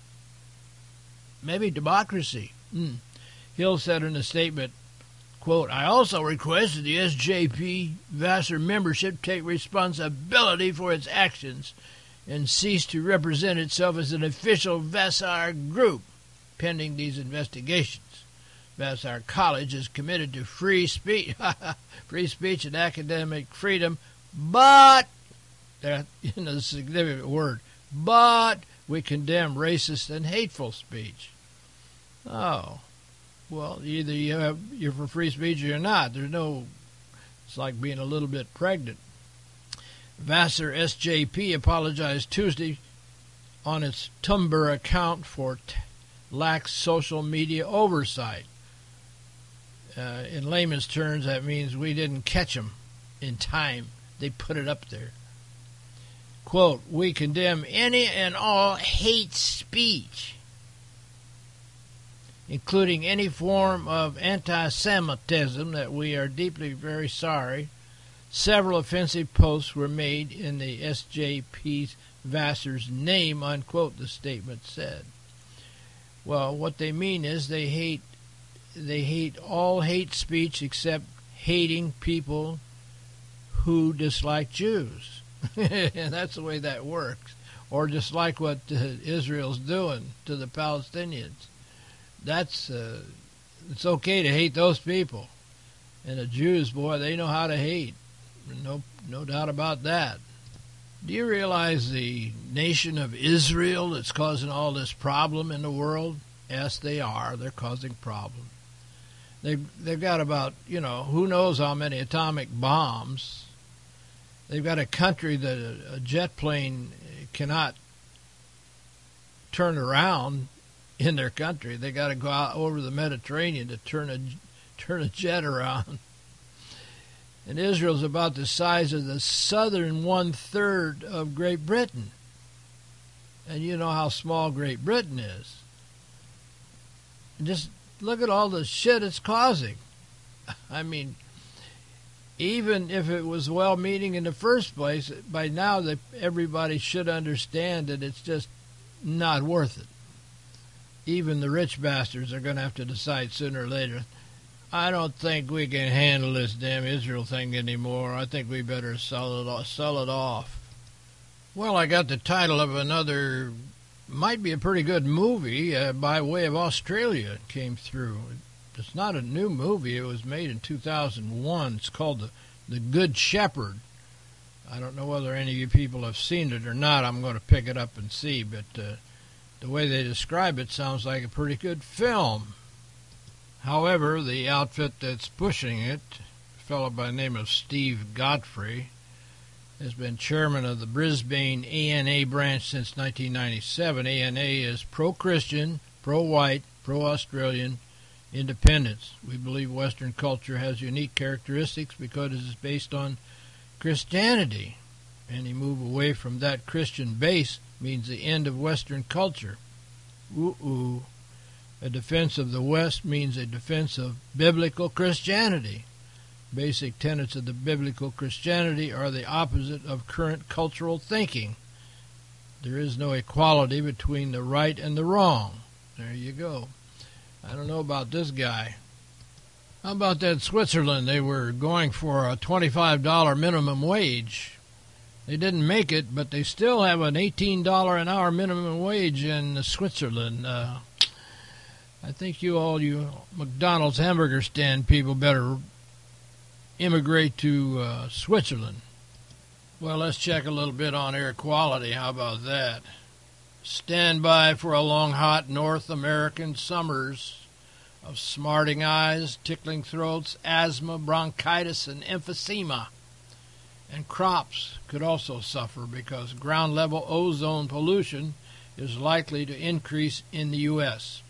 Maybe democracy. Hmm. Hill said in a statement, quote, I also request that the S J P Vassar membership take responsibility for its actions and cease to represent itself as an official Vassar group, pending these investigations. Vassar College is committed to free speech, free speech and academic freedom, but, that's a significant word, but we condemn racist and hateful speech. Oh, well, either you have, you're for free speech or you're not. There's no, it's like being a little bit pregnant. Vassar S J P apologized Tuesday on its Tumblr account for t- lax social media oversight. Uh, in layman's terms, that means we didn't catch them in time. They put it up there. Quote, we condemn any and all hate speech, including any form of anti-Semitism, that we are deeply very sorry. Several offensive posts were made in the S J P's Vassar's name, unquote, the statement said. Well, what they mean is they hate they hate all hate speech except hating people who dislike Jews. And that's the way that works. Or dislike what uh, Israel's doing to the Palestinians. That's uh, it's okay to hate those people. And the Jews, boy, they know how to hate. No, no doubt about that. Do you realize the nation of Israel that's causing all this problem in the world? Yes, they are. They're causing problems. They've, they've got about, you know, who knows how many atomic bombs. They've got a country that a, a jet plane cannot turn around in their country. They got to go out over the Mediterranean to turn a, turn a jet around. And Israel's about the size of the southern one-third of Great Britain. And you know how small Great Britain is. And just look at all the shit it's causing. I mean, even if it was well-meaning in the first place, by now that everybody should understand that it's just not worth it. Even the rich bastards are going to have to decide sooner or later, I don't think we can handle this damn Israel thing anymore. I think we better sell it off. Sell it off. Well, I got the title of another, might be a pretty good movie, uh, by way of Australia. It came through. It's not a new movie. It was made in two thousand one. It's called The, the Good Shepherd. I don't know whether any of you people have seen it or not. I'm going to pick it up and see, but uh, the way they describe it sounds like a pretty good film. However, the outfit that's pushing it, a fellow by the name of Steve Godfrey, has been chairman of the Brisbane A N A branch since nineteen ninety-seven. A N A is pro-Christian, pro-white, pro-Australian independence. We believe Western culture has unique characteristics because it is based on Christianity. Any move away from that Christian base means the end of Western culture. Ooh-ooh. A defense of the West means a defense of biblical Christianity. Basic tenets of the biblical Christianity are the opposite of current cultural thinking. There is no equality between the right and the wrong. There you go. I don't know about this guy. How about that Switzerland? They were going for a twenty-five dollars minimum wage. They didn't make it, but they still have an eighteen dollars an hour minimum wage in Switzerland. Uh, I think you all, you McDonald's hamburger stand people, better immigrate to uh, Switzerland. Well, let's check a little bit on air quality. How about that? Stand by for a long, hot North American summers of smarting eyes, tickling throats, asthma, bronchitis, and emphysema. And crops could also suffer because ground-level ozone pollution is likely to increase in the U S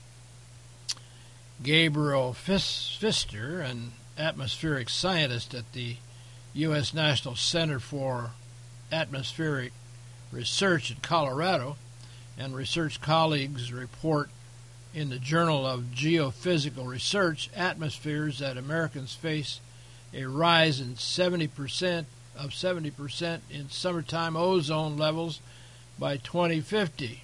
Gabriel Pfister, an atmospheric scientist at the U S National Center for Atmospheric Research in Colorado, and research colleagues report in the Journal of Geophysical Research, atmospheres that Americans face a rise in seventy percent of seventy percent in summertime ozone levels by twenty fifty.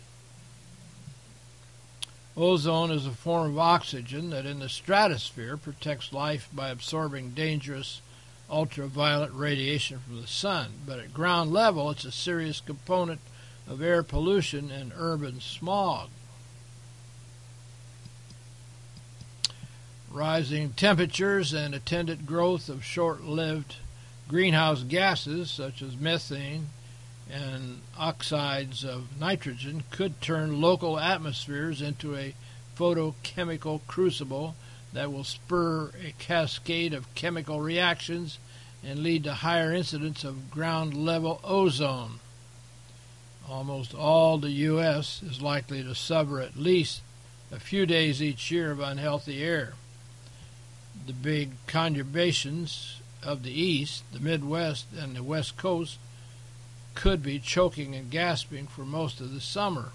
Ozone is a form of oxygen that in the stratosphere protects life by absorbing dangerous ultraviolet radiation from the sun, but at ground level it's a serious component of air pollution and urban smog. Rising temperatures and attendant growth of short-lived greenhouse gases such as methane and oxides of nitrogen could turn local atmospheres into a photochemical crucible that will spur a cascade of chemical reactions and lead to higher incidence of ground-level ozone. Almost all the U S is likely to suffer at least a few days each year of unhealthy air. The big conurbations of the East, the Midwest, and the West Coast could be choking and gasping for most of the summer.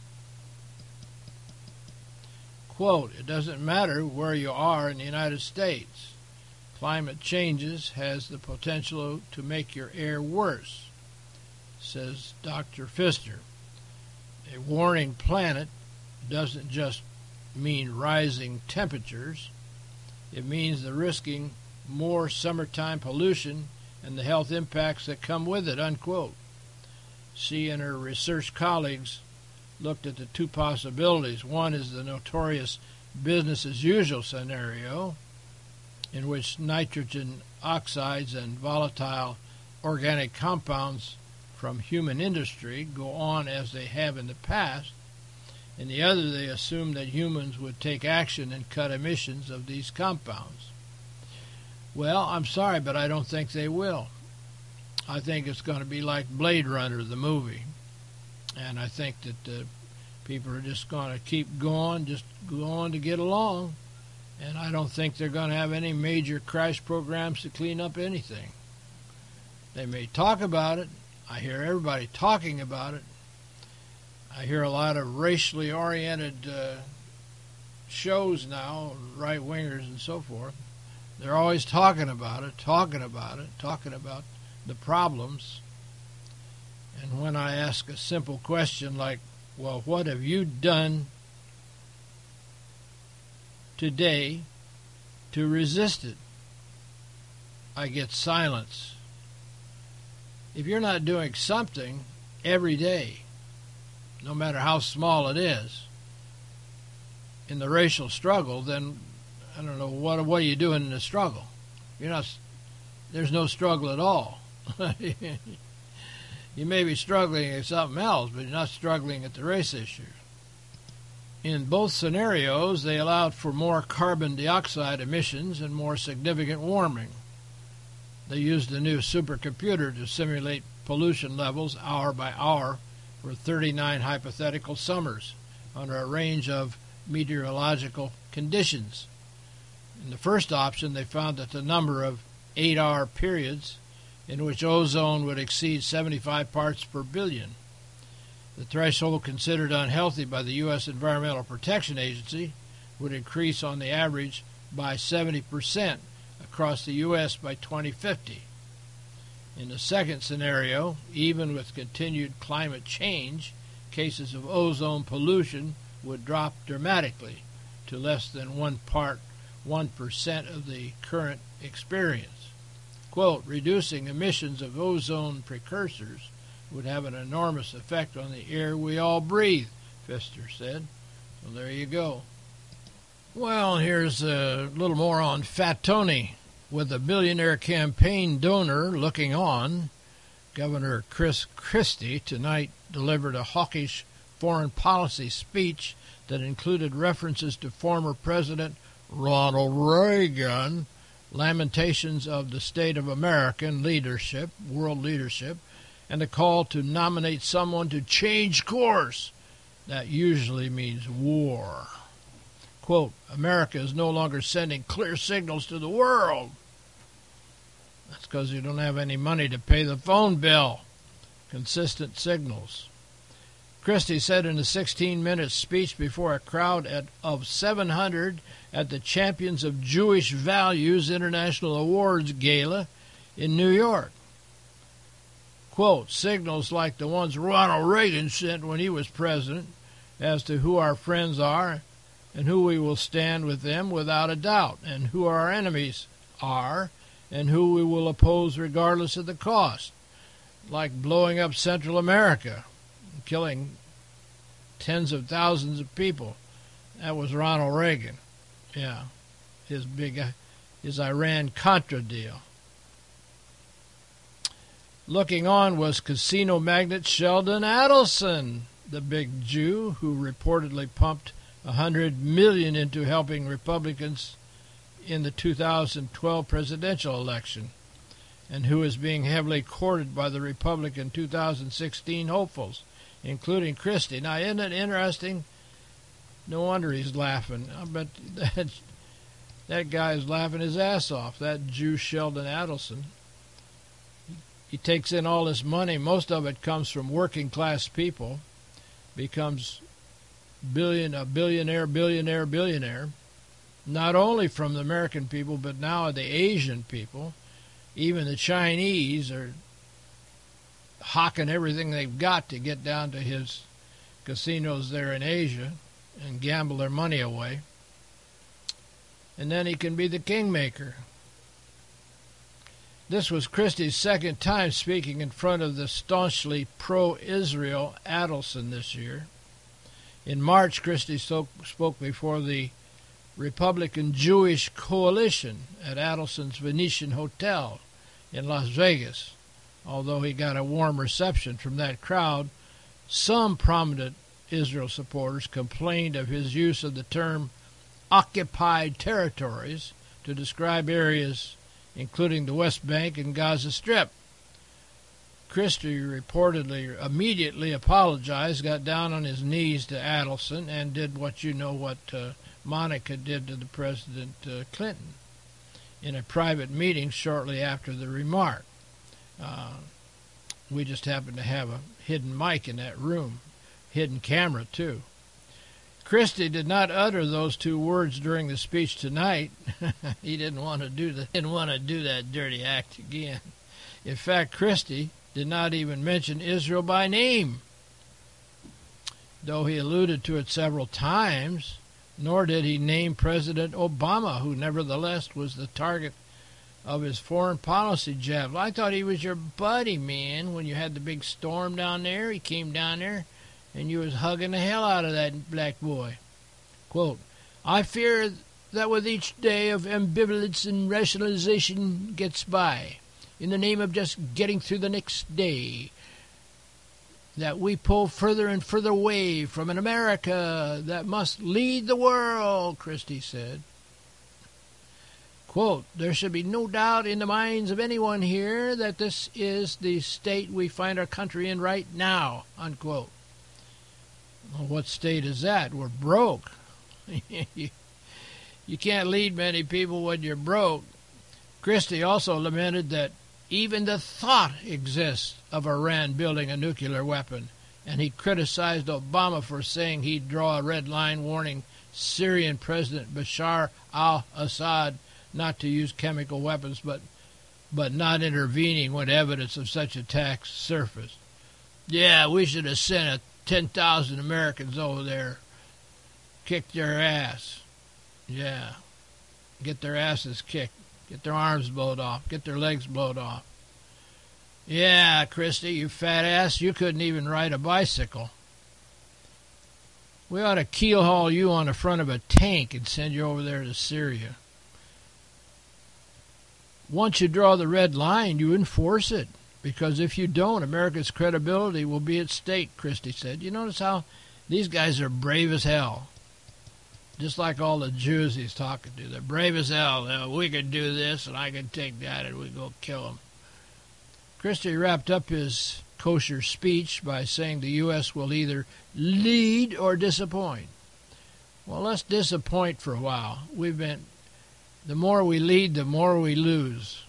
Quote, it doesn't matter where you are in the United States. Climate changes has the potential to make your air worse, says Doctor Pfister. A warming planet doesn't just mean rising temperatures. It means the risking more summertime pollution and the health impacts that come with it, unquote. She and her research colleagues looked at the two possibilities. One is the notorious business as usual scenario, in which nitrogen oxides and volatile organic compounds from human industry go on as they have in the past. In the other, they assume that humans would take action and cut emissions of these compounds. Well, I'm sorry, but I don't think they will. I think it's going to be like Blade Runner, the movie. And I think that uh, people are just going to keep going, just going to get along. And I don't think they're going to have any major crash programs to clean up anything. They may talk about it. I hear everybody talking about it. I hear a lot of racially oriented uh, shows now, right-wingers and so forth. They're always talking about it, talking about it, talking about the problems. And when I ask a simple question like, well, what have you done today to resist it? I get silence. If you're not doing something every day, no matter how small it is, in the racial struggle, then I don't know, what what are you doing in the struggle? You're not. There's no struggle at all. You may be struggling at something else, but you're not struggling at the race issue. In both scenarios, they allowed for more carbon dioxide emissions and more significant warming. They used a new supercomputer to simulate pollution levels hour by hour for thirty-nine hypothetical summers under a range of meteorological conditions. In the first option, they found that the number of eight-hour periods in which ozone would exceed seventy-five parts per billion. The threshold considered unhealthy by the U S Environmental Protection Agency would increase on the average by seventy percent across the U S by twenty fifty. In the second scenario, even with continued climate change, cases of ozone pollution would drop dramatically to less than one part, one percent of the current experience. Quote, reducing emissions of ozone precursors would have an enormous effect on the air we all breathe, Pfister said. So there you go. Well, here's a little more on Fat Tony. With a billionaire campaign donor looking on, Governor Chris Christie tonight delivered a hawkish foreign policy speech that included references to former President Ronald Reagan, lamentations of the state of American leadership, world leadership, and a call to nominate someone to change course. That usually means war. Quote, America is no longer sending clear signals to the world. That's because you don't have any money to pay the phone bill. Consistent signals. Christie said in a sixteen-minute speech before a crowd at, of seven hundred at the Champions of Jewish Values International Awards Gala in New York. Quote, signals like the ones Ronald Reagan sent when he was president as to who our friends are and who we will stand with them without a doubt, and who our enemies are and who we will oppose regardless of the cost, like blowing up Central America, killing tens of thousands of people. That was Ronald Reagan. Yeah, his big, his Iran-Contra deal. Looking on was casino magnate Sheldon Adelson, the big Jew who reportedly pumped a hundred million dollars into helping Republicans in the two thousand twelve presidential election, and who is being heavily courted by the Republican two thousand sixteen hopefuls, including Christie. Now, isn't it interesting? No wonder he's laughing. I bet that, that guy is laughing his ass off, that Jew Sheldon Adelson. He takes in all this money. Most of it comes from working-class people, becomes billion a billionaire, billionaire, billionaire, not only from the American people, but now the Asian people. Even the Chinese are hawking everything they've got to get down to his casinos there in Asia and gamble their money away. And then he can be the kingmaker. This was Christie's second time speaking in front of the staunchly pro-Israel Adelson this year. In March, Christie spoke before the Republican Jewish Coalition at Adelson's Venetian Hotel in Las Vegas, Although he got a warm reception from that crowd, some prominent Israel supporters complained of his use of the term occupied territories to describe areas including the West Bank and Gaza Strip. Christie reportedly immediately apologized, got down on his knees to Adelson, and did what you know what uh, Monica did to the President uh, Clinton in a private meeting shortly after the remark. Uh, we just happened to have a hidden mic in that room, hidden camera too. Christie did not utter those two words during the speech tonight. He didn't want to do the, didn't want to do that dirty act again. In fact, Christie did not even mention Israel by name, though he alluded to it several times, nor did he name President Obama, who nevertheless was the target of his foreign policy jabs. I thought he was your buddy, man, when you had the big storm down there. He came down there, and you was hugging the hell out of that black boy. Quote, I fear that with each day of ambivalence and rationalization gets by, in the name of just getting through the next day, that we pull further and further away from an America that must lead the world, Christie said. Quote, there should be no doubt in the minds of anyone here that this is the state we find our country in right now, unquote. Well, what state is that? We're broke. you, you can't lead many people when you're broke. Christie also lamented that even the thought exists of Iran building a nuclear weapon, and he criticized Obama for saying he'd draw a red line warning Syrian President Bashar al-Assad not to use chemical weapons, but but not intervening when evidence of such attacks surfaced. Yeah, we should have sent a ten thousand Americans over there, kicked their ass. Yeah, get their asses kicked. Get their arms blowed off. Get their legs blowed off. Yeah, Christie, you fat ass, you couldn't even ride a bicycle. We ought to keel haul you on the front of a tank and send you over there to Syria. Once you draw the red line, you enforce it. Because if you don't, America's credibility will be at stake, Christie said. You notice how these guys are brave as hell. Just like all the Jews he's talking to. They're brave as hell. Uh, we could do this, and I could take that, and we go kill them. Christie wrapped up his kosher speech by saying the U S will either lead or disappoint. Well, let's disappoint for a while. We've been, the more we lead, the more we lose.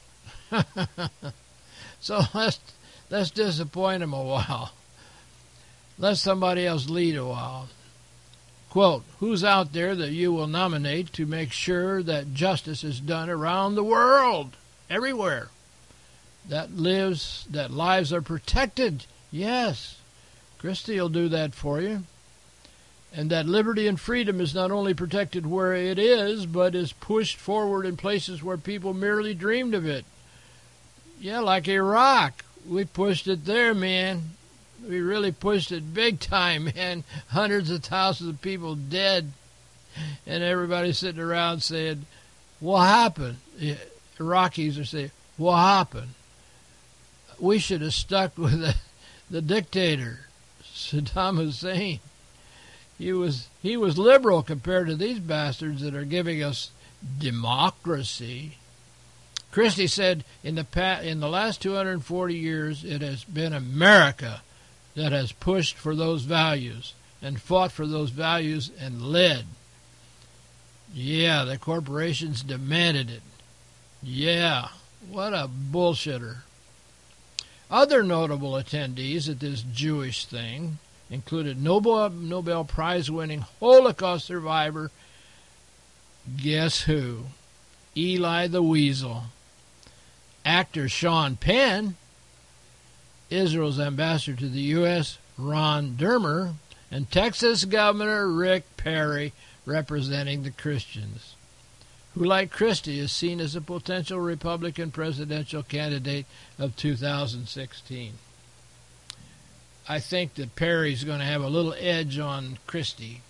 So let's let's disappoint them a while. Let somebody else lead a while. Quote, who's out there that you will nominate to make sure that justice is done around the world, everywhere? That lives, that lives are protected. Yes, Christie will do that for you. And that liberty and freedom is not only protected where it is, but is pushed forward in places where people merely dreamed of it. Yeah, like Iraq. We pushed it there, man. We really pushed it big time, man. Hundreds of thousands of people dead. And everybody sitting around saying, what happened? Iraqis are saying, what happened? We should have stuck with the, the dictator, Saddam Hussein. He was he was liberal compared to these bastards that are giving us democracy. Christie said, in the pa- in the last two hundred forty years, it has been America that has pushed for those values and fought for those values and led. Yeah, the corporations demanded it. Yeah, what a bullshitter. Other notable attendees at this Jewish thing included Nobel, Nobel Prize-winning Holocaust survivor, guess who? Eli the Weasel. Actor Sean Penn, Israel's ambassador to the U S, Ron Dermer, and Texas Governor Rick Perry, representing the Christians, who, like Christie, is seen as a potential Republican presidential candidate of two thousand sixteen. I think that Perry's going to have a little edge on Christie.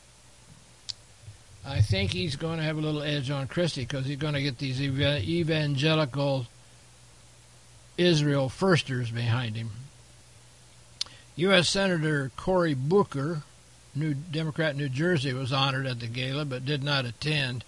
I think he's going to have a little edge on Christie because he's going to get these evangelical Israel firsters behind him. U S Senator Cory Booker, New Democrat New Jersey, was honored at the gala but did not attend.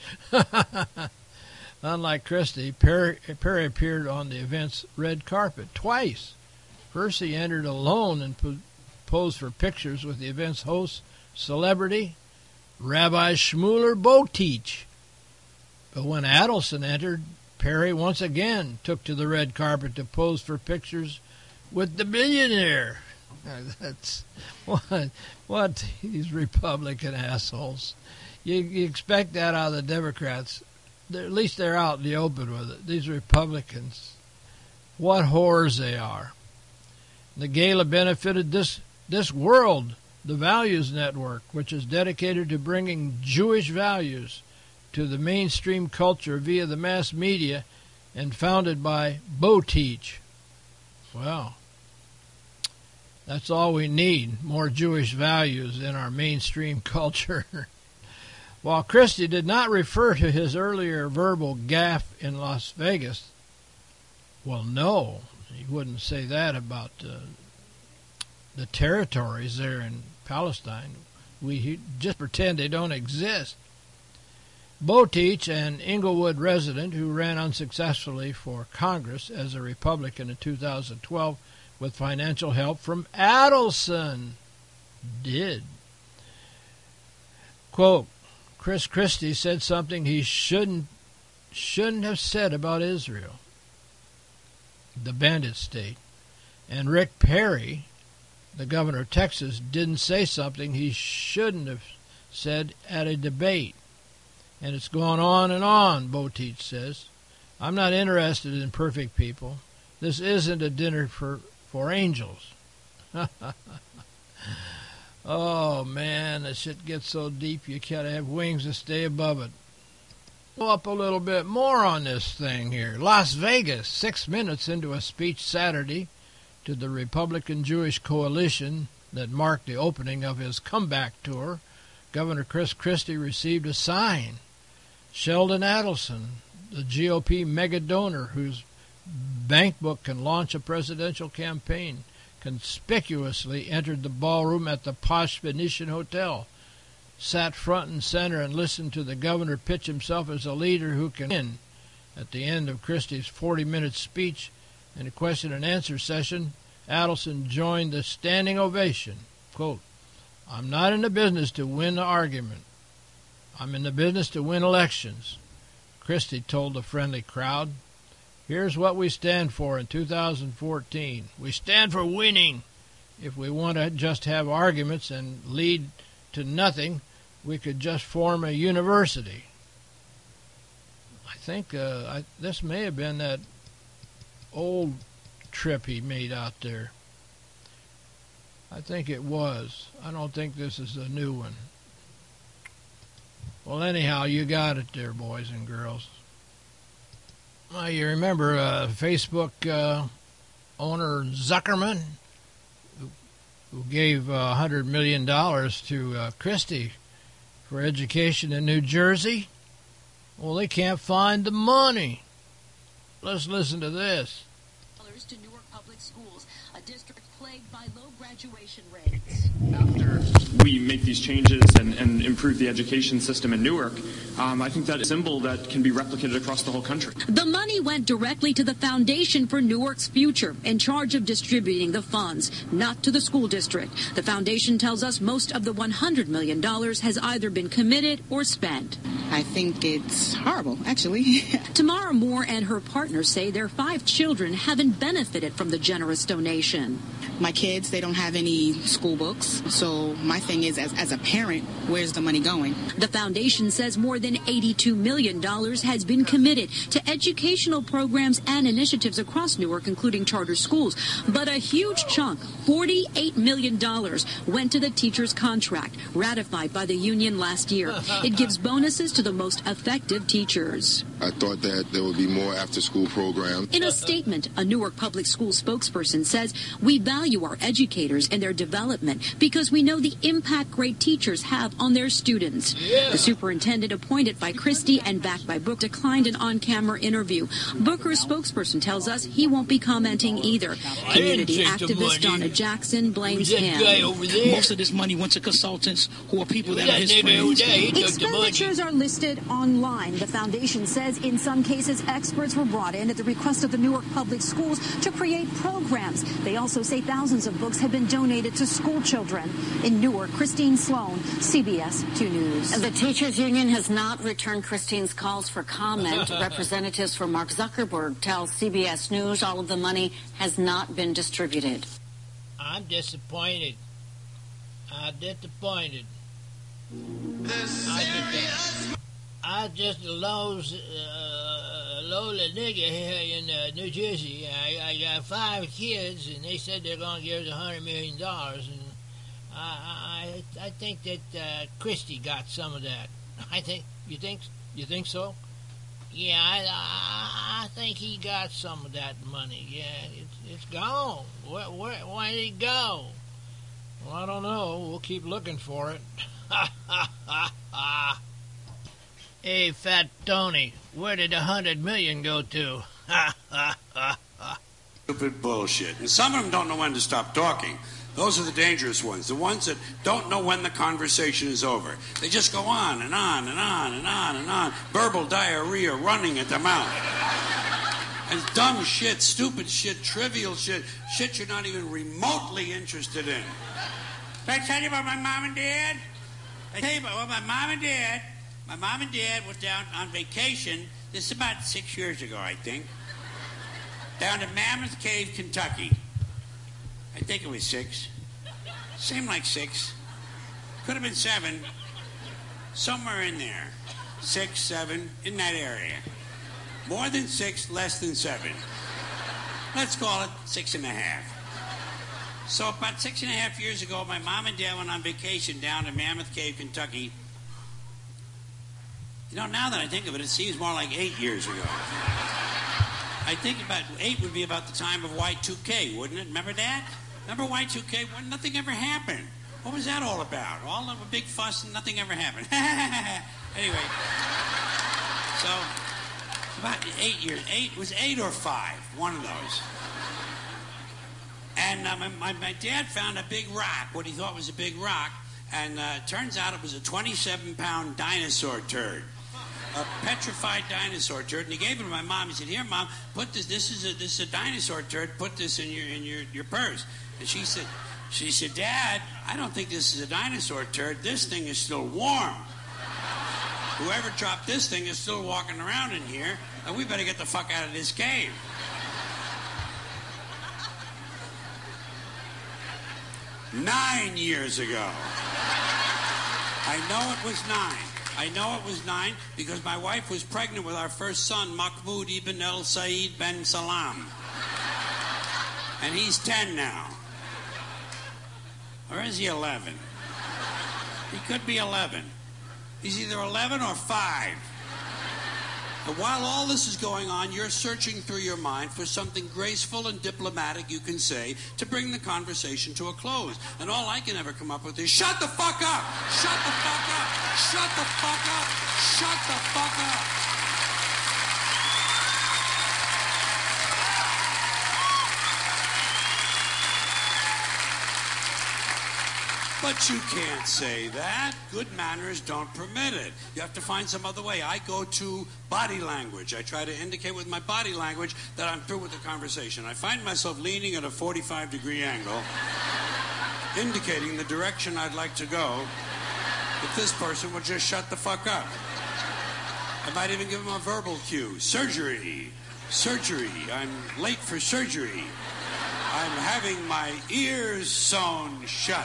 Unlike Christie, Perry, Perry appeared on the event's red carpet twice. First, he entered alone and po- posed for pictures with the event's host, celebrity Rabbi Shmuler Boteach. But when Adelson entered, Perry once again took to the red carpet to pose for pictures with the billionaire. That's what, what these Republican assholes. You, you expect that out of the Democrats. They're, at least they're out in the open with it. These Republicans, what whores they are. The gala benefited this this world, the Values Network, which is dedicated to bringing Jewish values to the mainstream culture via the mass media, and founded by Boteach. Well, that's all we need, more Jewish values in our mainstream culture. While Christie did not refer to his earlier verbal gaffe in Las Vegas, well, no, he wouldn't say that about uh, the territories there in Palestine. We just pretend they don't exist. Boteach, an Inglewood resident who ran unsuccessfully for Congress as a Republican in two thousand twelve with financial help from Adelson, did. Quote, Chris Christie said something he shouldn't shouldn't have said about Israel, the bandit state. And Rick Perry, the governor of Texas, didn't say something he shouldn't have said at a debate. And it's gone on and on, Boteach says. I'm not interested in perfect people. This isn't a dinner for, for angels. Oh, man, the shit gets so deep you gotta have wings to stay above it. Go up a little bit more on this thing here. Las Vegas, six minutes into a speech Saturday to the Republican Jewish coalition that marked the opening of his comeback tour, Governor Chris Christie received a sign. Sheldon Adelson, the G O P mega donor whose bank book can launch a presidential campaign, conspicuously entered the ballroom at the posh Venetian Hotel, sat front and center, and listened to the governor pitch himself as a leader who can win. At the end of Christie's forty-minute speech in a question and answer session, Adelson joined the standing ovation. Quote, I'm not in the business to win the argument. I'm in the business to win elections, Christie told the friendly crowd. Here's what we stand for in two thousand fourteen. We stand for winning. If we want to just have arguments and lead to nothing, we could just form a university. I think uh, I, this may have been that old trip he made out there. I think it was. I don't think this is a new one. Well, anyhow, you got it there, boys and girls. Well, you remember uh, Facebook uh, owner Zuckerman, who, who gave uh, one hundred million dollars to uh, Christie for education in New Jersey? Well, they can't find the money. Let's listen to this. To Newark Public Schools, a district plagued by low graduation rates. After we make these changes and, and improve the education system in Newark, um, I think that is a symbol that can be replicated across the whole country. The money went directly to the Foundation for Newark's Future, in charge of distributing the funds, not to the school district. The foundation tells us most of the one hundred million dollars has either been committed or spent. I think it's horrible, actually. Tamara Moore and her partner say their five children haven't benefited from the generous donation. My kids, they don't have any school books. So my thing is, as, as a parent, where's the money going? The foundation says more than eighty-two million dollars has been committed to educational programs and initiatives across Newark, including charter schools. But a huge chunk, forty-eight million dollars, went to the teachers' contract, ratified by the union last year. It gives bonuses to the most effective teachers. I thought that there would be more after-school programs. In a statement, a Newark Public School spokesperson says, we value our educators and their development, because we know the impact great teachers have on their students. Yeah. The superintendent appointed by Christie and backed by Booker declined an on-camera interview. Booker's spokesperson tells us he won't be commenting either. Community activist Donna Jackson blames him. Most of this money went to consultants who are people that are his friends. Expenditures are listed online. The foundation says in some cases experts were brought in at the request of the Newark Public Schools to create programs. They also say thousands of books have been donated to school children. In Newark, Christine Sloan, C B S two News. The teachers union has not returned Christine's calls for comment. Representatives for Mark Zuckerberg tell C B S News all of the money has not been distributed. I'm disappointed. I'm disappointed. I, I just a low, uh, lowly nigger here in uh, New Jersey. I, I got five kids, and they said they're going to give us a hundred million dollars, and I, I, I think that uh, Christie got some of that. I think you think you think so? Yeah, I, I, I think he got some of that money. Yeah, it's it's gone. Where, where, where did it go? Well, I don't know. We'll keep looking for it. Ha ha ha ha. Hey, Fat Tony, where did a hundred million go to? Ha ha ha ha. Stupid bullshit. And some of them don't know when to stop talking. Those are the dangerous ones, the ones that don't know when the conversation is over. They just go on and on and on and on and on, verbal diarrhea running at their mouth. And dumb shit, stupid shit, trivial shit, shit you're not even remotely interested in. Did I tell you about my mom and dad? I tell you about well, my mom and dad. My mom and dad was down on vacation. This is about six years ago, I think. Down to Mammoth Cave, Kentucky. I think it was six. Seemed like six. Could have been seven. Somewhere in there. Six, seven, in that area. More than six, less than seven. Let's call it six and a half. So about six and a half years ago, my mom and dad went on vacation down to Mammoth Cave, Kentucky. You know, now that I think of it, it seems more like eight years ago. I think about eight would be about the time of Y two K, wouldn't it? Remember that? Remember Y two K when nothing ever happened? What was that all about? All of a big fuss and nothing ever happened. Anyway, so about eight years. Eight was eight or five, one of those. And uh, my, my dad found a big rock, what he thought was a big rock, and uh, it turns out it was a twenty-seven pound dinosaur turd. A petrified dinosaur turd, and he gave it to my mom. He said, "Here, Mom, put this. This is a this is a dinosaur turd. Put this in your in your, your purse." And she said, "She said, Dad, I don't think this is a dinosaur turd. This thing is still warm. Whoever dropped this thing is still walking around in here, and we better get the fuck out of this cave." Nine years ago. I know it was nine. I know it was nine because my wife was pregnant with our first son, Mahmoud ibn el Said ben Salam. And he's ten now. Or is he eleven? He could be eleven. He's either eleven or five. But while all this is going on, you're searching through your mind for something graceful and diplomatic you can say to bring the conversation to a close. And all I can ever come up with is, shut the fuck up! Shut the fuck up! Shut the fuck up! Shut the fuck up! But you can't say that. Good manners don't permit it. You have to find some other way. I go to body language. I try to indicate with my body language that I'm through with the conversation. I find myself leaning at a forty-five degree angle, indicating the direction I'd like to go if this person would just shut the fuck up. I might even give him a verbal cue. Surgery. Surgery. I'm late for surgery. I'm having my ears sewn shut.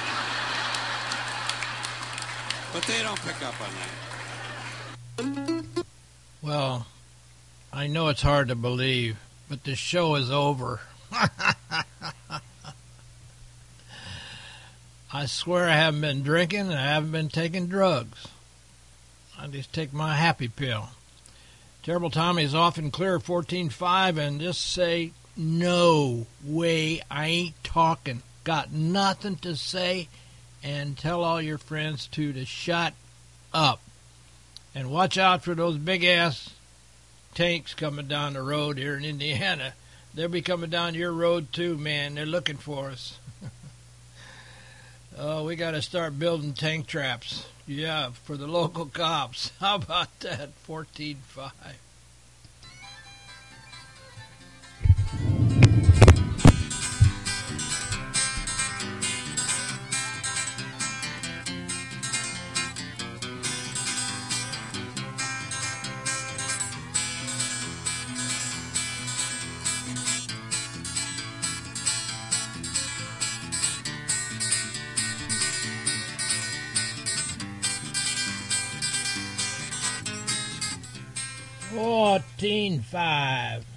But they don't pick up on that. Well, I know it's hard to believe, but the show is over. I swear I haven't been drinking and I haven't been taking drugs. I just take my happy pill. Terrible Tommy is off and clear fourteen five and just say, no way, I ain't talking. got nothing to say, and tell all your friends too to shut up. And watch out for those big-ass tanks coming down the road here in Indiana. They'll be coming down your road too, man. They're looking for us. Oh, we got to start building tank traps. Yeah, for the local cops. How about that? fourteen five. fourteen five.